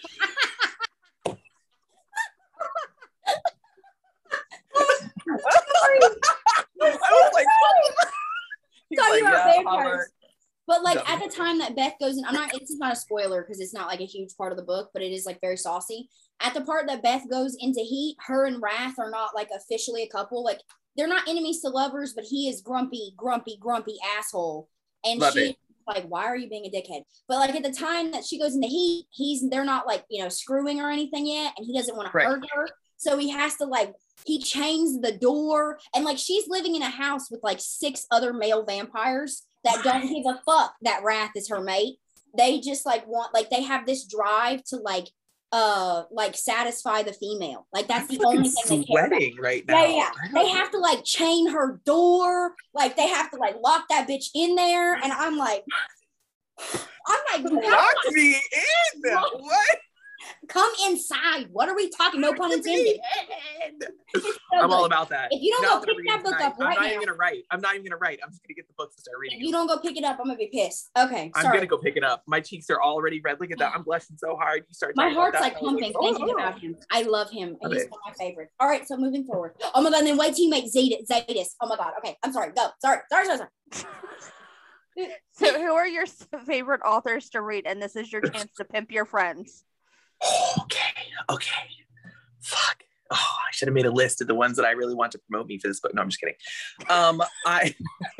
was like, he's Talking like, about yeah, vampires. holler. But like No. at the time that Beth goes in, I'm not, it's not a spoiler because it's not like a huge part of the book, but it is like very saucy. At the part that Beth goes into heat, her and Wrath are not like officially a couple. Like they're not enemies to lovers, but he is grumpy, grumpy, grumpy asshole. And Love she it. like, why are you being a dickhead? But like at the time that she goes into heat, he's they're not like, you know, screwing or anything yet. And he doesn't want Right. to hurt her. So he has to like, he chains the door. And like she's living in a house with like six other male vampires that don't give a fuck that Wrath is her mate. They just like want, like they have this drive to like, uh, like satisfy the female. Like that's I'm the only fucking thing they care about. sweating right now. Yeah, yeah. I They don't- have to like chain her door. Like they have to like lock that bitch in there. And I'm like, I'm like, Lock me in. What? come inside. What are we talking? No pun intended. It's so I'm all good. about that. If you don't Now go I'm gonna pick read that it book tonight. up right I'm not now. even gonna write. I'm not even gonna write. I'm just gonna get the books and start If reading. you don't go pick it up, I'm gonna be pissed. Okay, I'm sorry. gonna go pick it up. My cheeks are already red. Look at that. I'm blushing so hard. You start. My talking about heart's that, like and I was pumping oh, thinking oh. about him. I love him. Love He's it. one of my favorites. All right, so moving forward. Oh my god, and then wait teammate Zadis. Zadis. Oh my god. Okay, I'm sorry. Go. Sorry. Sorry. Sorry. Sorry. So who are your s- favorite authors to read? And this is your chance to pimp your friends. Okay. Okay. Fuck. Oh, I should have made a list of the ones that I really want to promote me for this book. No, I'm just kidding. Um, I.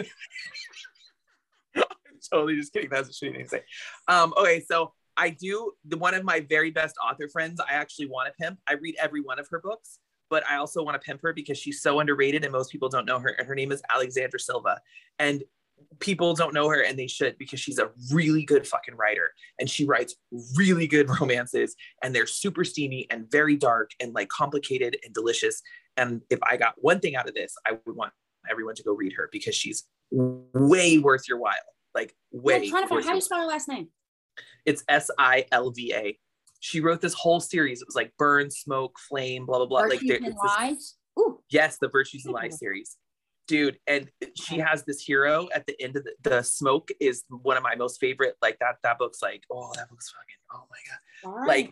I'm totally just kidding. That's a shitty thing to say. Um, okay, so I do the one of my very best author friends. I actually want to pimp. I read every one of her books, but I also want to pimp her because she's so underrated and most people don't know her. And her name is Alexandra Silva, and people don't know her, and they should because she's a really good fucking writer, and she writes really good romances, and they're super steamy and very dark and like complicated and delicious. And if I got one thing out of this, I would want everyone to go read her because she's way worth your while. Like way. I'm trying to find. worth How do your you spell her last name? It's S I L V A. She wrote this whole series. It was like Burn, Smoke, Flame, blah, blah, blah. Virtues like there- and it's this- Lies. Ooh. yes, the Virtues and Lies series. dude, and she has this hero at the end of the, the Smoke is one of my most favorite. Like that, that book's like, oh, that book's fucking, oh my god. Right. Like,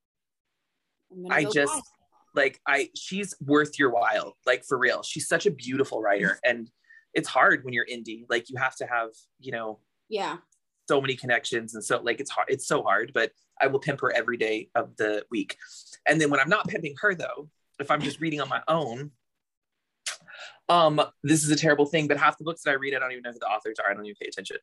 I just back. like I she's worth your while, like for real. She's such a beautiful writer, and it's hard when you're indie. Like you have to have, you know, yeah, so many connections, and so like it's hard. It's so hard, but I will pimp her every day of the week. And then when I'm not pimping her, though, if I'm just reading on my own. Um, this is a terrible thing, but half the books that I read, I don't even know who the authors are. I don't even pay attention.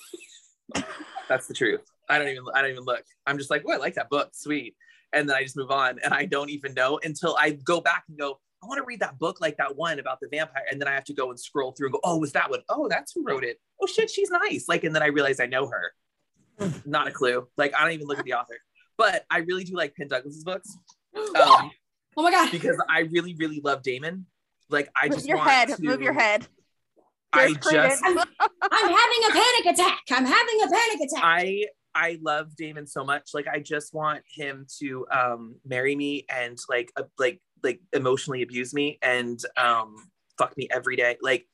That's the truth. I don't even, I don't even look. I'm just like, oh, I like that book. Sweet. And then I just move on, and I don't even know until I go back and go, I want to read that book, like that one about the vampire. And then I have to go and scroll through and go, oh, was that one? Oh, that's who wrote it. Oh shit, she's nice. Like, and then I realize I know her. Not a clue. Like, I don't even look at the author, but I really do like Penn Douglas's books. Um, oh my God. Because I really, really love Damon. Like I move just your want head, to, move your head. There's I Credence. just I'm, I'm having a panic attack. I'm having a panic attack. I I love Damon so much. Like I just want him to um marry me and like uh, like like emotionally abuse me and um fuck me every day. Like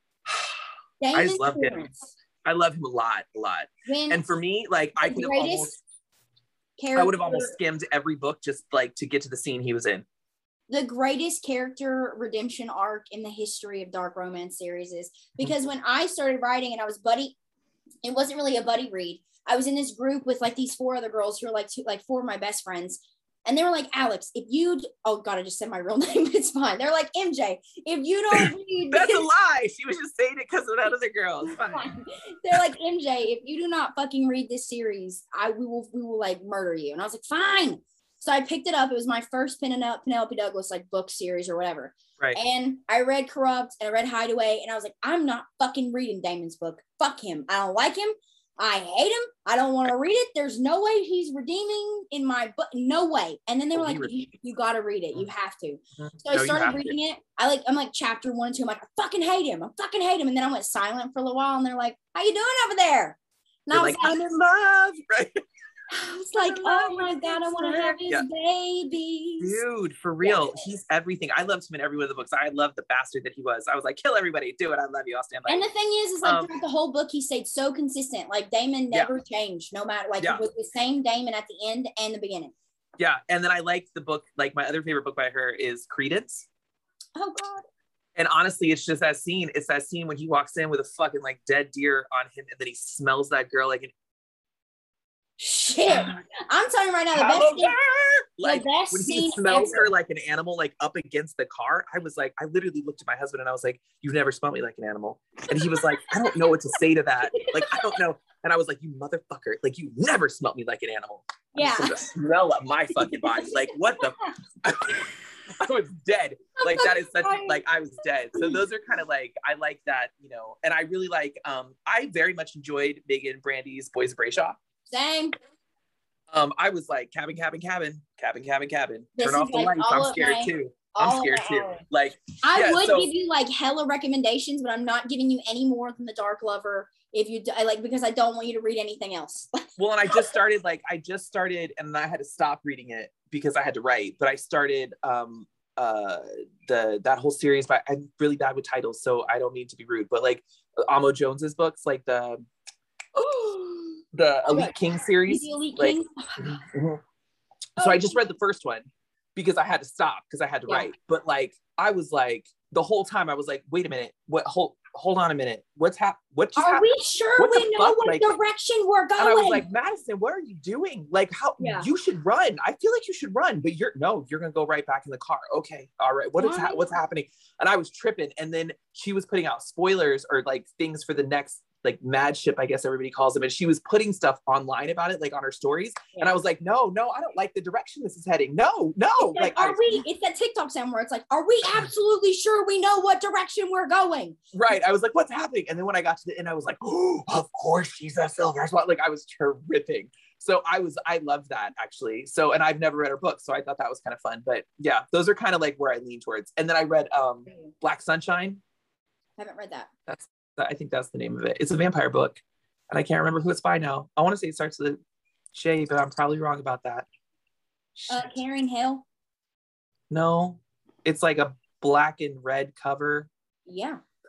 I just love him. I love him a lot, a lot. When and for me, like I could have almost I would have almost skimmed every book just like to get to the scene he was in. The greatest character redemption arc in the history of dark romance series is because when I started writing and I was buddy, it wasn't really a buddy read. I was in this group with like these four other girls who are like two, like four of my best friends. And they were like, Alex, if you, oh God, I just said my real name. It's fine. They're like, M J, if you don't read. That's a lie. She was just saying it because of that other girl. It's fine. They're like, M J, if you do not fucking read this series, I we will, we will like murder you. And I was like, fine. So I picked it up. It was my first Penelope Douglas like book series or whatever. Right. And I read Corrupt and I read Hideaway and I was like, I'm not fucking reading Damon's book. Fuck him. I don't like him. I hate him. I don't want to read it. There's no way he's redeeming in my book. No way. And then they were like, you, you got to read it. You have to. So I no, started reading to. it. I like, I'm like chapter one and two. I'm like, I fucking hate him. I fucking hate him. And then I went silent for a little while and they're like, how you doing over there? And You're I was like, I'm in love. Right. I was like, oh my God, I want to have his yeah. babies. Dude, for real. Yes. He's everything. I loved him in every one of the books. I loved the bastard that he was. I was like, kill everybody. Do it. I love you. I'll stand by And you. the thing is, is like um, throughout the whole book, he stayed so consistent. Like Damon never yeah. changed, no matter, like yeah. it was the same Damon at the end and the beginning. Yeah. And then I liked the book, like my other favorite book by her is Credence. Oh God. And honestly, it's just that scene. It's that scene when he walks in with a fucking like dead deer on him and then he smells that girl like an shit. I'm telling you right now, the best scene, like the best when scene he smells ever. her like an animal, like up against the car. I was like, I literally looked at my husband and I was like, you've never smelled me like an animal. And he was like, I don't know what to say to that. Like, I don't know. And I was like, you motherfucker, like you never smelled me like an animal. Yeah. The smell of my fucking body. Like, what the? I was dead. Like that is such like I was dead. So those are kind of like I like that, you know, and I really like um I very much enjoyed Megan Brandy's Boys of Brayshaw. Same. Um, I was like cabin, cabin, cabin, cabin, cabin, cabin. This Turn off the like lights. I'm scared my, too. I'm scared too. Like I yeah, would so, give you like hella recommendations, but I'm not giving you any more than The Dark Lover. If you I like because I don't want you to read anything else. Well, and I just started like I just started, and I had to stop reading it because I had to write. But I started um uh the that whole series. But I'm really bad with titles, so I don't mean to be rude. But like Amo Jones's books, like the. the Elite King series. The Elite like, King. Mm-hmm. So I just read the first one because I had to stop because I had to yeah. write. But like I was like the whole time I was like, wait a minute, what? Hold, hold on a minute. What's hap? What? Are happened? we sure what we know fuck? what like, direction we're going? And I was like, Madison, what are you doing? Like, how? Yeah. You should run. I feel like you should run, but you're no, you're gonna go right back in the car. Okay, all right. What is ha- what's happening? And I was tripping. And then she was putting out spoilers or like things for the next. Like Mad Ship, I guess everybody calls them. And she was putting stuff online about it, like on her stories. Yeah. And I was like, no, no, I don't like the direction this is heading. No, no. It's like, like, are I, we, it's that TikTok sound where it's like, are we absolutely sure we know what direction we're going? Right. I was like, what's happening? And then when I got to the end, I was like, oh, of course she's a silver spot. Like I was tripping. So I was, I loved that actually. So, and I've never read her book. So I thought that was kind of fun, but yeah, those are kind of like where I lean towards. And then I read um, Black Sunshine. I haven't read that. That's, I think that's the name of it. It's a vampire book. And I can't remember who it's by now. I want to say it starts with Shay, but I'm probably wrong about that. Uh, Karen Hill? No. It's like a black and red cover. Yeah,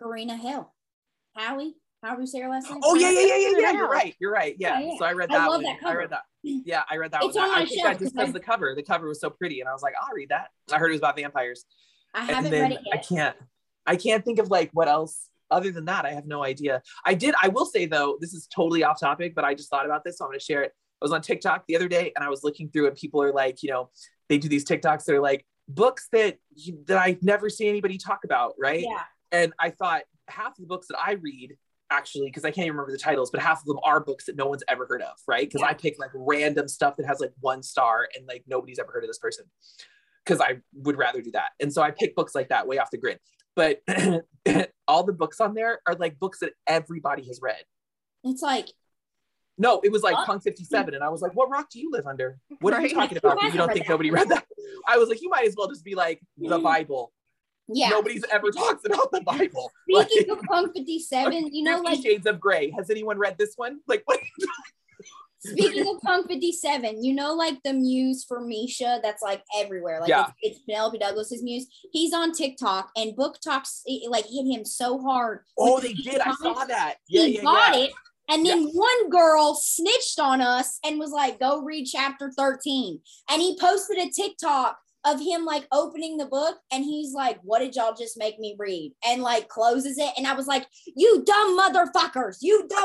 Karina Hill. Howie? How do you say her last name? Oh yeah, yeah, yeah, yeah, yeah. You're right. You're right. Yeah. Yeah, yeah. So I read I that love one. that cover. I read that. Yeah, I read that It's one. on my I think shelf that just 'cause because I- the cover, the cover was so pretty, and I was like, I'll read that. I heard it was about vampires. I And haven't then read it I yet. can't, I can't think of like what else other than that. I have no idea. I did. I will say though, this is totally off topic, but I just thought about this, so I'm going to share it. I was on TikTok the other day, and I was looking through, and people are like, you know, they do these TikToks. They're like books that that I never see anybody talk about, right? Yeah. And I thought half the books that I read, actually, because I can't even remember the titles, but half of them are books that no one's ever heard of, right? Because Yeah. I pick like random stuff that has like one star and like nobody's ever heard of this person, because I would rather do that. And so I pick books like that way off the grid. But all the books on there are like books that everybody has read. It's like, No, it was like What? Punk fifty-seven. And I was like, what rock do you live under? What are you Right. talking Who about? that You hasn't don't read think that? nobody read that? I was like, you might as well just be like the Bible. yeah. Nobody's ever talks about the Bible. Speaking Like, of Punk fifty-seven, you know, Fifty like Shades of Grey. Has anyone read this one? Like, what? speaking of Punk fifty-seven, you know, like the muse for Misha that's like everywhere. Like Yeah. it's, it's Penelope Douglas's muse. He's on TikTok and Book Talks it, like hit him so hard. Oh, with they the did. I saw comments. that. He Yeah, yeah, bought yeah. it. And then one girl snitched on us and was like, go read chapter thirteen. And he posted a TikTok of him like opening the book and he's like, what did y'all just make me read? And like closes it. And I was like, you dumb motherfuckers. You dumb.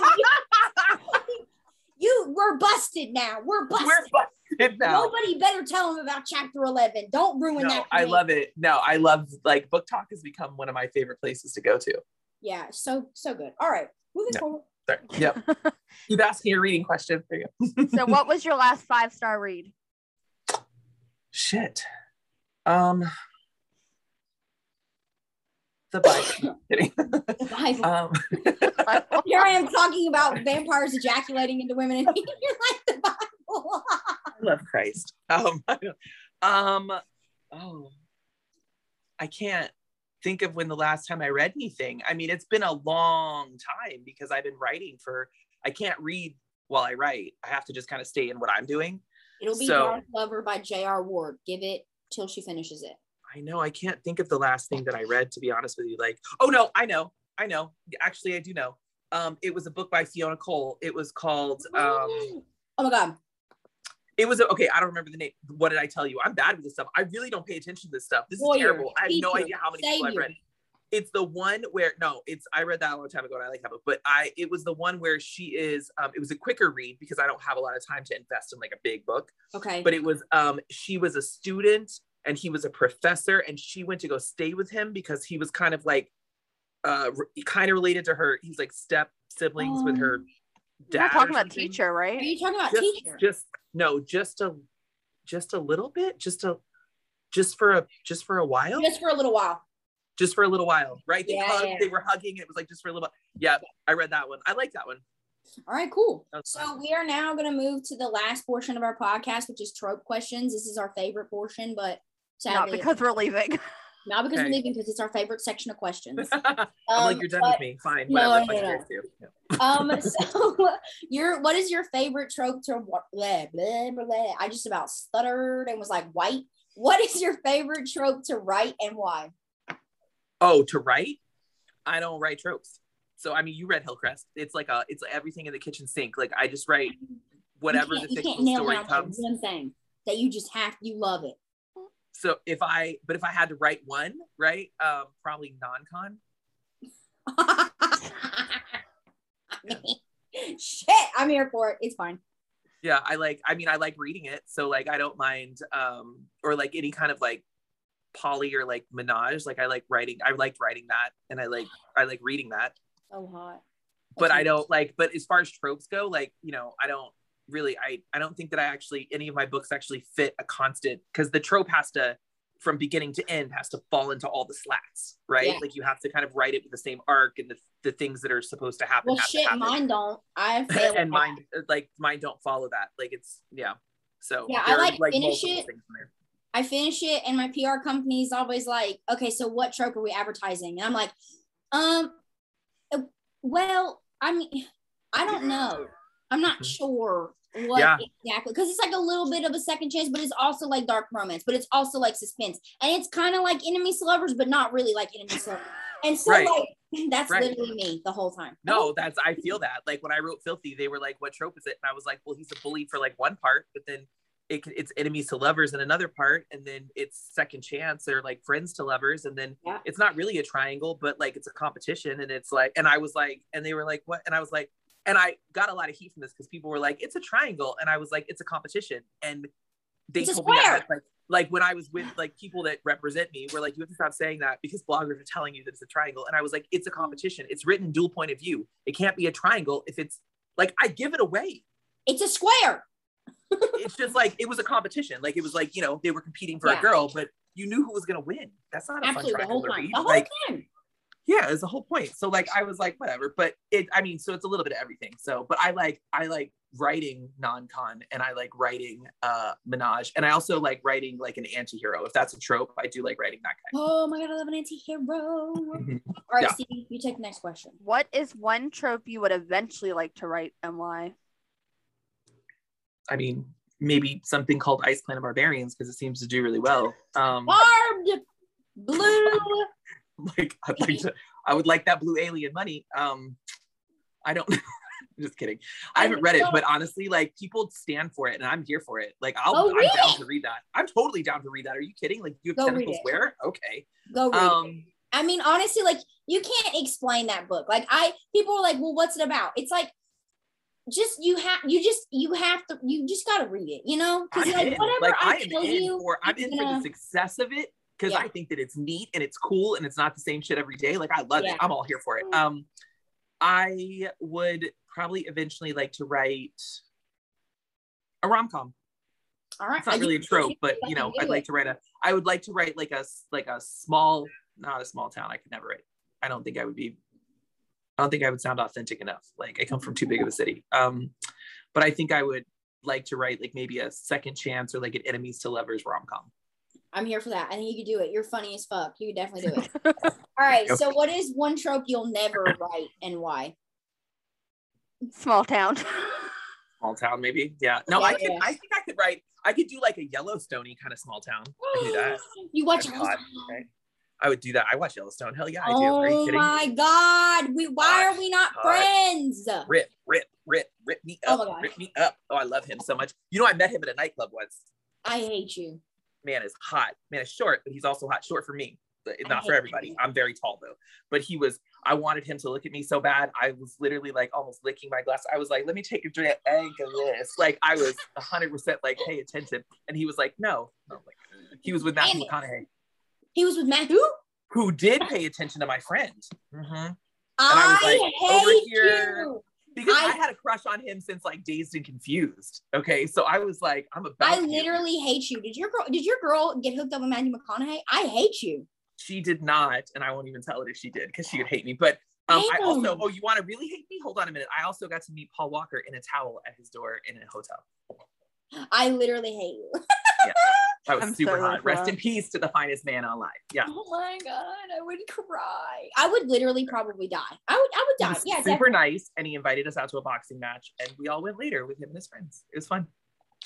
You, we're busted now. We're busted. We're busted now. Nobody better tell him about chapter eleven. Don't ruin No, that. for I me. love it. No, I love like Book Talk has become one of my favorite places to go to. Yeah, so so good. All right, moving No. forward. Sorry. Yep. Keep asking your reading question. There you go. So what was your last five star read? Shit. Um. The Bible. Kidding. The Bible. um. Here I am talking about vampires ejaculating into women, and you're like the Bible. I love Christ. Um. I don't- um. Oh. I can't think of when the last time I read anything. I mean, it's been a long time because I've been writing for. I can't read while I write. I have to just kind of stay in what I'm doing. It'll be So- Dark Lover by J R. Ward. Give it till she finishes it. I know I can't think of the last thing that I read, to be honest with you. Like, oh no, I know, I know. Actually, I do know. Um, it was a book by Fiona Cole. It was called. Um, Oh my god. it was a, okay. I don't remember the name. What did I tell you? I'm bad with this stuff. I really don't pay attention to this stuff. This is Warrior, terrible. I have no teacher, idea how many people I've savior. read. It's the one where no, it's I read that a long time ago and I like that book. But I it was the one where she is. Um, it was a quicker read because I don't have a lot of time to invest in like a big book. Okay. But it was um she was a student and he was a professor and she went to go stay with him because he was kind of like uh re- kind of related to her. He's like step siblings with her You're dad. not talking or about something. teacher, Are right? you talking about Just, teacher? just no, just a just a little bit, just a just for a just for a while, Just for a little while. just for a little while, right? They Yeah, hugged, yeah. they were hugging. It was like just for a little. Yeah, I read that one. I like that one. All right, cool. That's So fine. we are now going to move to the last portion of our podcast, which is trope questions. This is our favorite portion, but Not sadly, because we're leaving. not because Okay. we're leaving, because it's our favorite section of questions. I'm Um, like, you're done but- with me. Fine, No, whatever. no, Like no. yours too. Yeah. Um, so your what is your favorite trope to blah, blah, blah, blah. I just about stuttered and was like white. What is your favorite trope to write and why? Oh, to write? I don't write tropes. So I mean, you read Hillcrest. It's like a, it's like everything in the kitchen sink. Like I just write whatever you the can't, you can't fictional nail story down like comes. one thing that you just have. You love it. So if I, but if I had to write one, right? Um, probably non-con. Shit, I'm here for it. It's fine. Yeah, I like, I mean, I like reading it. So like, I don't mind, um, or like any kind of like poly or like menage. Like I like writing, I liked writing that. And I like, I like reading that, So hot. but I Okay. don't like, but as far as tropes go, like, you know, I don't really, I, I don't think that I actually, any of my books actually fit a constant, because the trope has to, from beginning to end, has to fall into all the slats, right? Yeah. Like you have to kind of write it with the same arc and the, the things that are supposed to happen. Well, have to shit, happen. mine don't. I fail. and mine, like mine don't follow that. Like it's, yeah. So Yeah, I there are, like finish multiple it. things in there. I finish it, and my P R company is always like, "Okay, so what trope are we advertising?" And I'm like, "Um, uh, well, I mean, I don't know. I'm not Mhm. sure what Yeah. exactly, because it's like a little bit of a second chance, but it's also like dark romance, but it's also like suspense, and it's kind of like enemies to lovers, but not really like enemies to lovers. And so Right. like that's Right. literally me the whole time. No, that's I feel that. Like when I wrote Filthy, they were like, "What trope is it?" And I was like, "Well, he's a bully for like one part, but then it, it's enemies to lovers in another part, and then it's second chance or like friends to lovers, and then Yeah. it's not really a triangle, but like it's a competition." And it's like, and I was like, and they were like, "What?" And I was like, and I got a lot of heat from this because people were like, "It's a triangle," and I was like, "It's a competition," and they It's a told me square. that like like when I was with like people that represent me were like, "You have to stop saying that because bloggers are telling you that it's a triangle." And I was like, "It's a competition. It's written dual point of view. It can't be a triangle if it's like I give it away." It's a square. It's just like it was a competition. Like it was like, you know, they were competing for Yeah. a girl, but you knew who was gonna win. That's not a Absolutely, fun the whole triangle to time. read. The whole Like, time. yeah, it's the whole point. So like I was like, whatever. But it I mean, so it's a little bit of everything. So but I like I like writing non-con and I like writing uh menage. And I also like writing like an anti-hero. If that's a trope, I do like writing that kind. Oh my god, I love an anti-hero. All Mhm. right, Yeah. Stevie, you take the next question. What is one trope you would eventually like to write and why? I mean, maybe something called Ice Planet Barbarians because it seems to do really well. Um Barbed blue. like I'd like to I would like that blue alien money. Um I don't just kidding. I haven't read it, but honestly, like people stand for it and I'm here for it. Like I'll Oh, I'm read down it. to read that. I'm totally down to read that. Are you kidding? Like you have Go read tentacles it. where? Okay. Go read it. Um I mean, honestly, like you can't explain that book. Like I, people are like, well, what's it about? It's like, just you have, you just, you have to, you just got to read it, you know? Because I'm like in. whatever Like I, I am tell in you, for I'm it's in for gonna- the success of it because Yeah. I think that it's neat and it's cool and it's not the same shit every day. Like I love Yeah. it. I'm all here for it. Um I would probably eventually like to write a rom-com. all right. It's not really a trope, but you know, I'd like to write a I would like to write like a like a small, not a small town. I could never write. I don't think I would be I don't think I would sound authentic enough. Like I come from too big of a city. Um, but I think I would like to write like maybe a second chance or like an enemies to lovers rom-com. I'm here for that. I think you could do it. You're funny as fuck. You could definitely do it. All right. So what is one trope you'll never write and why? Small town. Small town, maybe. Yeah. No, Yeah, I could yeah. I think I could write I could do like a Yellowstone-y kind of small town. I could do that. You watch That'd be Yellowstone? hot, right? I would do that. I watch Yellowstone. Hell yeah, I do. Are you Oh kidding? my god. We why Hot, are we not hot. friends? Rip, rip, rip, rip me Oh up. my God. Rip me up. Oh, I love him so much. You know, I met him at a nightclub once. I hate you. Man is hot. Man is short, but he's also hot. Short for me, but I not for hate everybody. you. I'm very tall though. But he was. I wanted him to look at me so bad. I was literally like almost licking my glass. I was like, "Let me take a drink of this." Like I was one hundred percent like, "Pay attention." And he was like, "No." I was like, he was with Matthew Damn it. McConaughey, He was with Matthew? who did pay attention to my friend. Mm-hmm. I, was like, over hate here. you. Because I, I- had a crush on him since like Dazed and Confused. Okay, so I was like, I'm about. I you. literally hate you. Did your girl did your girl get hooked up with Matthew McConaughey? I hate you. She did not, and I won't even tell it if she did because she would hate me. But um, I Damn. also, oh, you want to really hate me? Hold on a minute. I also got to meet Paul Walker in a towel at his door in a hotel. I literally hate you. That was I'm super so hot. Rest glad. in peace to the finest man alive. Yeah. Oh my god, I would cry. I would literally probably die. I would I would He die. was Yeah, super definitely. nice, and he invited us out to a boxing match, and we all went later with him and his friends. It was fun.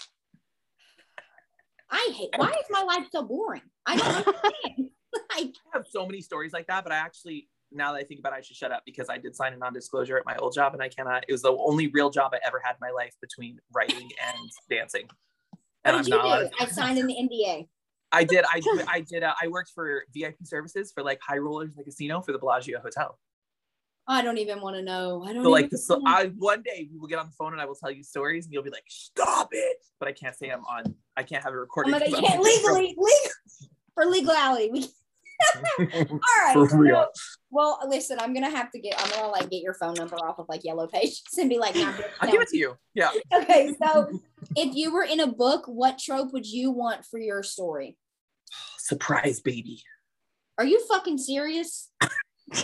I hate why is my life so boring? I don't understand. Like I have so many stories like that, but I actually, now that I think about it, I should shut up because I did sign a non-disclosure at my old job, and I cannot. It was the only real job I ever had in my life between writing and dancing. what And did I'm you not allowed do? to- I signed in the N D A. I did. I did. I did. Uh, I worked for V I P services for like high rollers in the casino for the Bellagio Hotel. I don't even want to know. I don't So like even the so wanna- I one day we will get on the phone and I will tell you stories and you'll be like, stop it. But I can't say I'm on. I can't have it Oh recorded. my god, you because I'm can't like, legally legal for legality. We all right. For real. so- well, listen, I'm gonna have to get I'm gonna like get your phone number off of like Yellow Pages and be like, nah, bitch, I'll no. give it to you. Yeah. Okay, so if you were in a book, what trope would you want for your story? Surprise baby. Are you fucking serious? The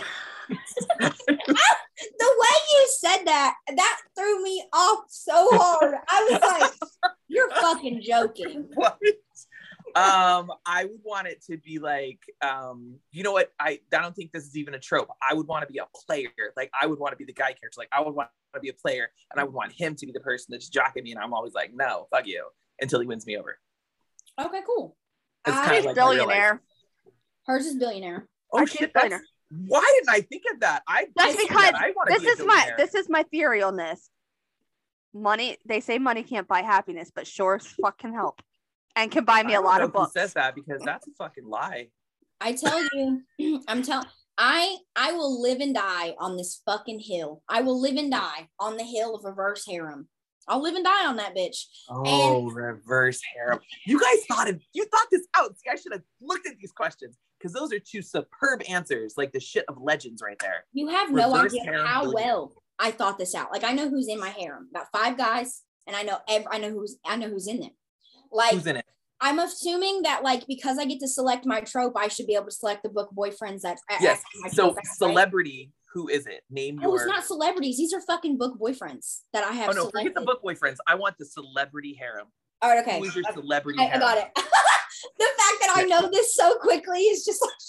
way you said that, that threw me off so hard. I was like, you're fucking joking. What? um, I would want it to be like, um, you know what? I, I don't think this is even a trope. I would want to be a player. Like I would want to be the guy character. Like I would want to be a player and I would want him to be the person that's jocking me. And I'm always like, no, fuck you, until he wins me over. Okay, cool. It's I- kind She's of like my real life. billionaire. Hers is billionaire. Oh Actually, shit, that's, billionaire. Why didn't I think of that? I That's I because that. I want to this be a is my billionaire. this is my theory on this. Money, they say money can't buy happiness, but sure as fuck can help, and can buy me I a don't lot know of who books. says that because that's a fucking lie. I tell you, I'm telling. I I will live and die on this fucking hill. I will live and die on the hill of reverse harem. I'll live and die on that bitch. Oh, and reverse harem. You guys thought of you thought this out. See, I should have looked at these questions because those are two superb answers, like the shit of legends right there. You have no Reverse idea harem how billionaire. well I thought this out. Like I know who's in my harem, about five guys, and I know every, I know who's I know who's in there. Like Who's in it? I'm assuming that like because I get to select my trope, I should be able to select the book boyfriends that. Yes. my So trope, right? celebrity, who is it? Name Oh, your. it's not celebrities. These are fucking book boyfriends that I have. Oh no, selected. forget the book boyfriends. I want the celebrity harem. All right, okay. Who is your celebrity I, harem? I got it. The fact that I know this so quickly is just like.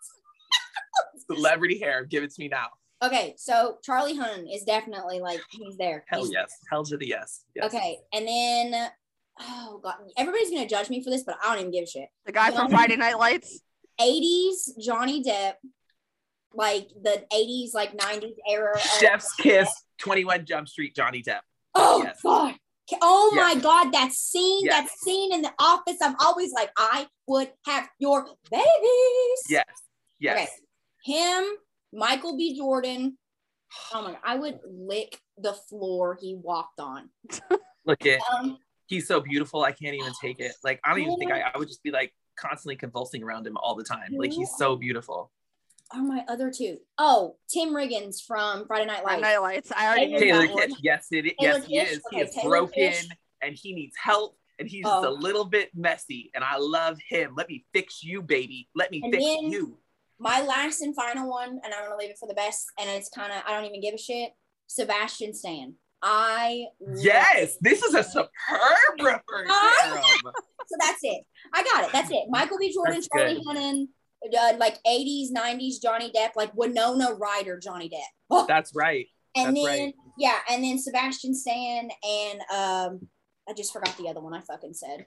Celebrity harem. Give it to me now. Okay, so Charlie Hunnam is definitely like he's there. Hell He's yes. Hell to the yes. yes. Okay, and then oh god, everybody's gonna judge me for this, but I don't even give a shit. The guy from Johnny- Friday Night Lights. eighties Johnny Depp, like the eighties, like nineties era. of- Chef's Kiss, twenty-one Jump Street, Johnny Depp. Oh Yes. god. Oh Yes. my god, that scene, Yes. that scene in the office. I'm always like, I would have your babies. Yes. Yes. Okay. Him, Michael B. Jordan. Oh my god, I would lick the floor he walked on. Look at Um, he's so beautiful. I can't even take it. Like I don't even think I, I would just be like constantly convulsing around him all the time. Like he's so beautiful. are my other two. Oh, Tim Riggins from Friday Night Friday Lights. Night Lights. I already knew Taylor that one. Kitsch, yes, it is. Taylor Yes, he Kitsch? is. He Okay, is Taylor broken Kitsch. and he needs help and he's Oh. just a little bit messy. And I love him. Let me fix you, baby. Let me And fix then- you. My last and final one, and I'm gonna leave it for the best, and it's kind of I don't even give a shit. Sebastian Stan. I love- Yes, this is a superb reference. I- harem. So that's it. I got it. That's it. Michael B. Jordan, That's Charlie good. Hunnam, uh, like eighties, nineties Johnny Depp, like Winona Ryder Johnny Depp. Oh, That's right. and that's then right. yeah, and then Sebastian Stan and um, I just forgot the other one I fucking said.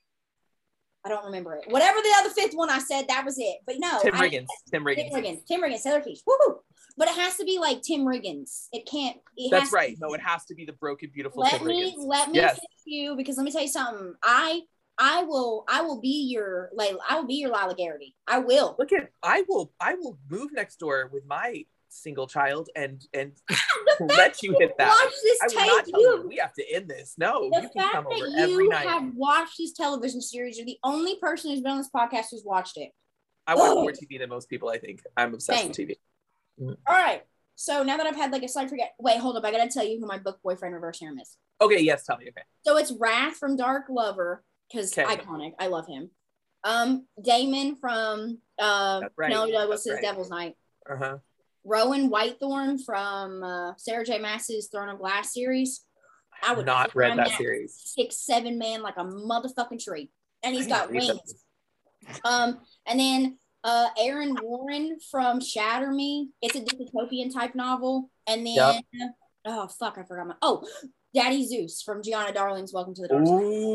I don't remember it. Whatever the other fifth one I said, that was it. But no, Tim I- Riggins. Tim Tim Riggins. Riggins. Tim Riggins. Taylor Kitsch. Woohoo! But it has to be like Tim Riggins. It can't. It That's has right. To, No, it has to be the broken, beautiful let Tim me Riggins. let me Yes. fix you because let me tell you something. I I will I will be your like I will be your Lila Garrity. I will. Look at I will I will move next door with my single child and and let you hit that. Watch this I will not tape. tell You you have we have to end this. No, the you can fact come over that every you night. have watched these television series, you're the only person who's been on this podcast who's watched it. I watch Oh. more T V than most people, I think. I'm obsessed with T V. All right. So now that I've had like a slight forget, wait, hold up. I gotta tell you who my book boyfriend reverse harem is. Okay, yes, tell me. Okay. So it's Wrath from Dark Lover because Okay. iconic. I love him. Um, Damon from uh, That's right. Penelope Douglas's That's right. Devil's Night. Uh-huh. Rowan Whitethorn from uh, Sarah J. Maas's Throne of Glass series. I would Not read climb that series. Six seven man like a motherfucking tree, and he's I got need to read wings. Um, and then uh, Aaron Warren from Shatter Me. It's a dystopian type novel. And then Yep. oh fuck, I forgot my oh Daddy Zeus from Gianna Darling's Welcome to the Dark Side.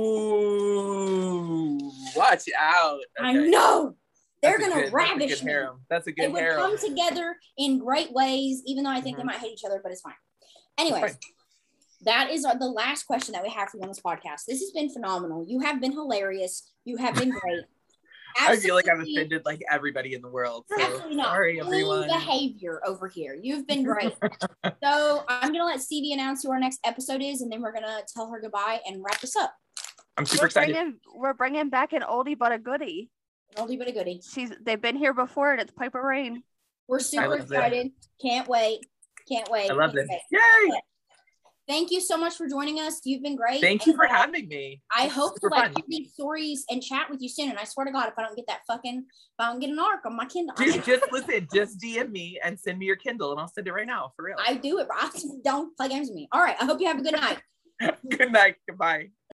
Ooh, watch out. I Okay. know they're That's a gonna good- ravish that's a good me. harem. That's a They good would harem. come together in great ways, even though I think Mhm. they might hate each other, but it's fine. Anyways, fine. that is our, the last question that we have for you on this podcast. This has been phenomenal. You have been hilarious. You have been great. I feel like I've Absolutely- offended like everybody in the world. So Absolutely not. sorry, Clean everyone. behavior over here. You've been great. So I'm gonna let Stevie announce who our next episode is, and then we're gonna tell her goodbye and wrap this up. I'm super We're excited. bringing, we're bringing back an oldie but a goodie. Oldie but a goodie. She's they've been here before, and it's Piper Rain. We're super love that. excited. Can't wait. Can't wait. I love Can't this. wait. Yay! Thank you so much for joining us. You've been great. Thank you And, for uh, having me. I It's hope to super like fun. get these stories and chat with you soon. And I swear to God, if I don't get that fucking, if I don't get an arc on my Kindle, Dude, just listen, just D M me and send me your Kindle and I'll send it right now, for real. I do it. I don't play games with me. All right. I hope you have a good night. Good night. Goodbye.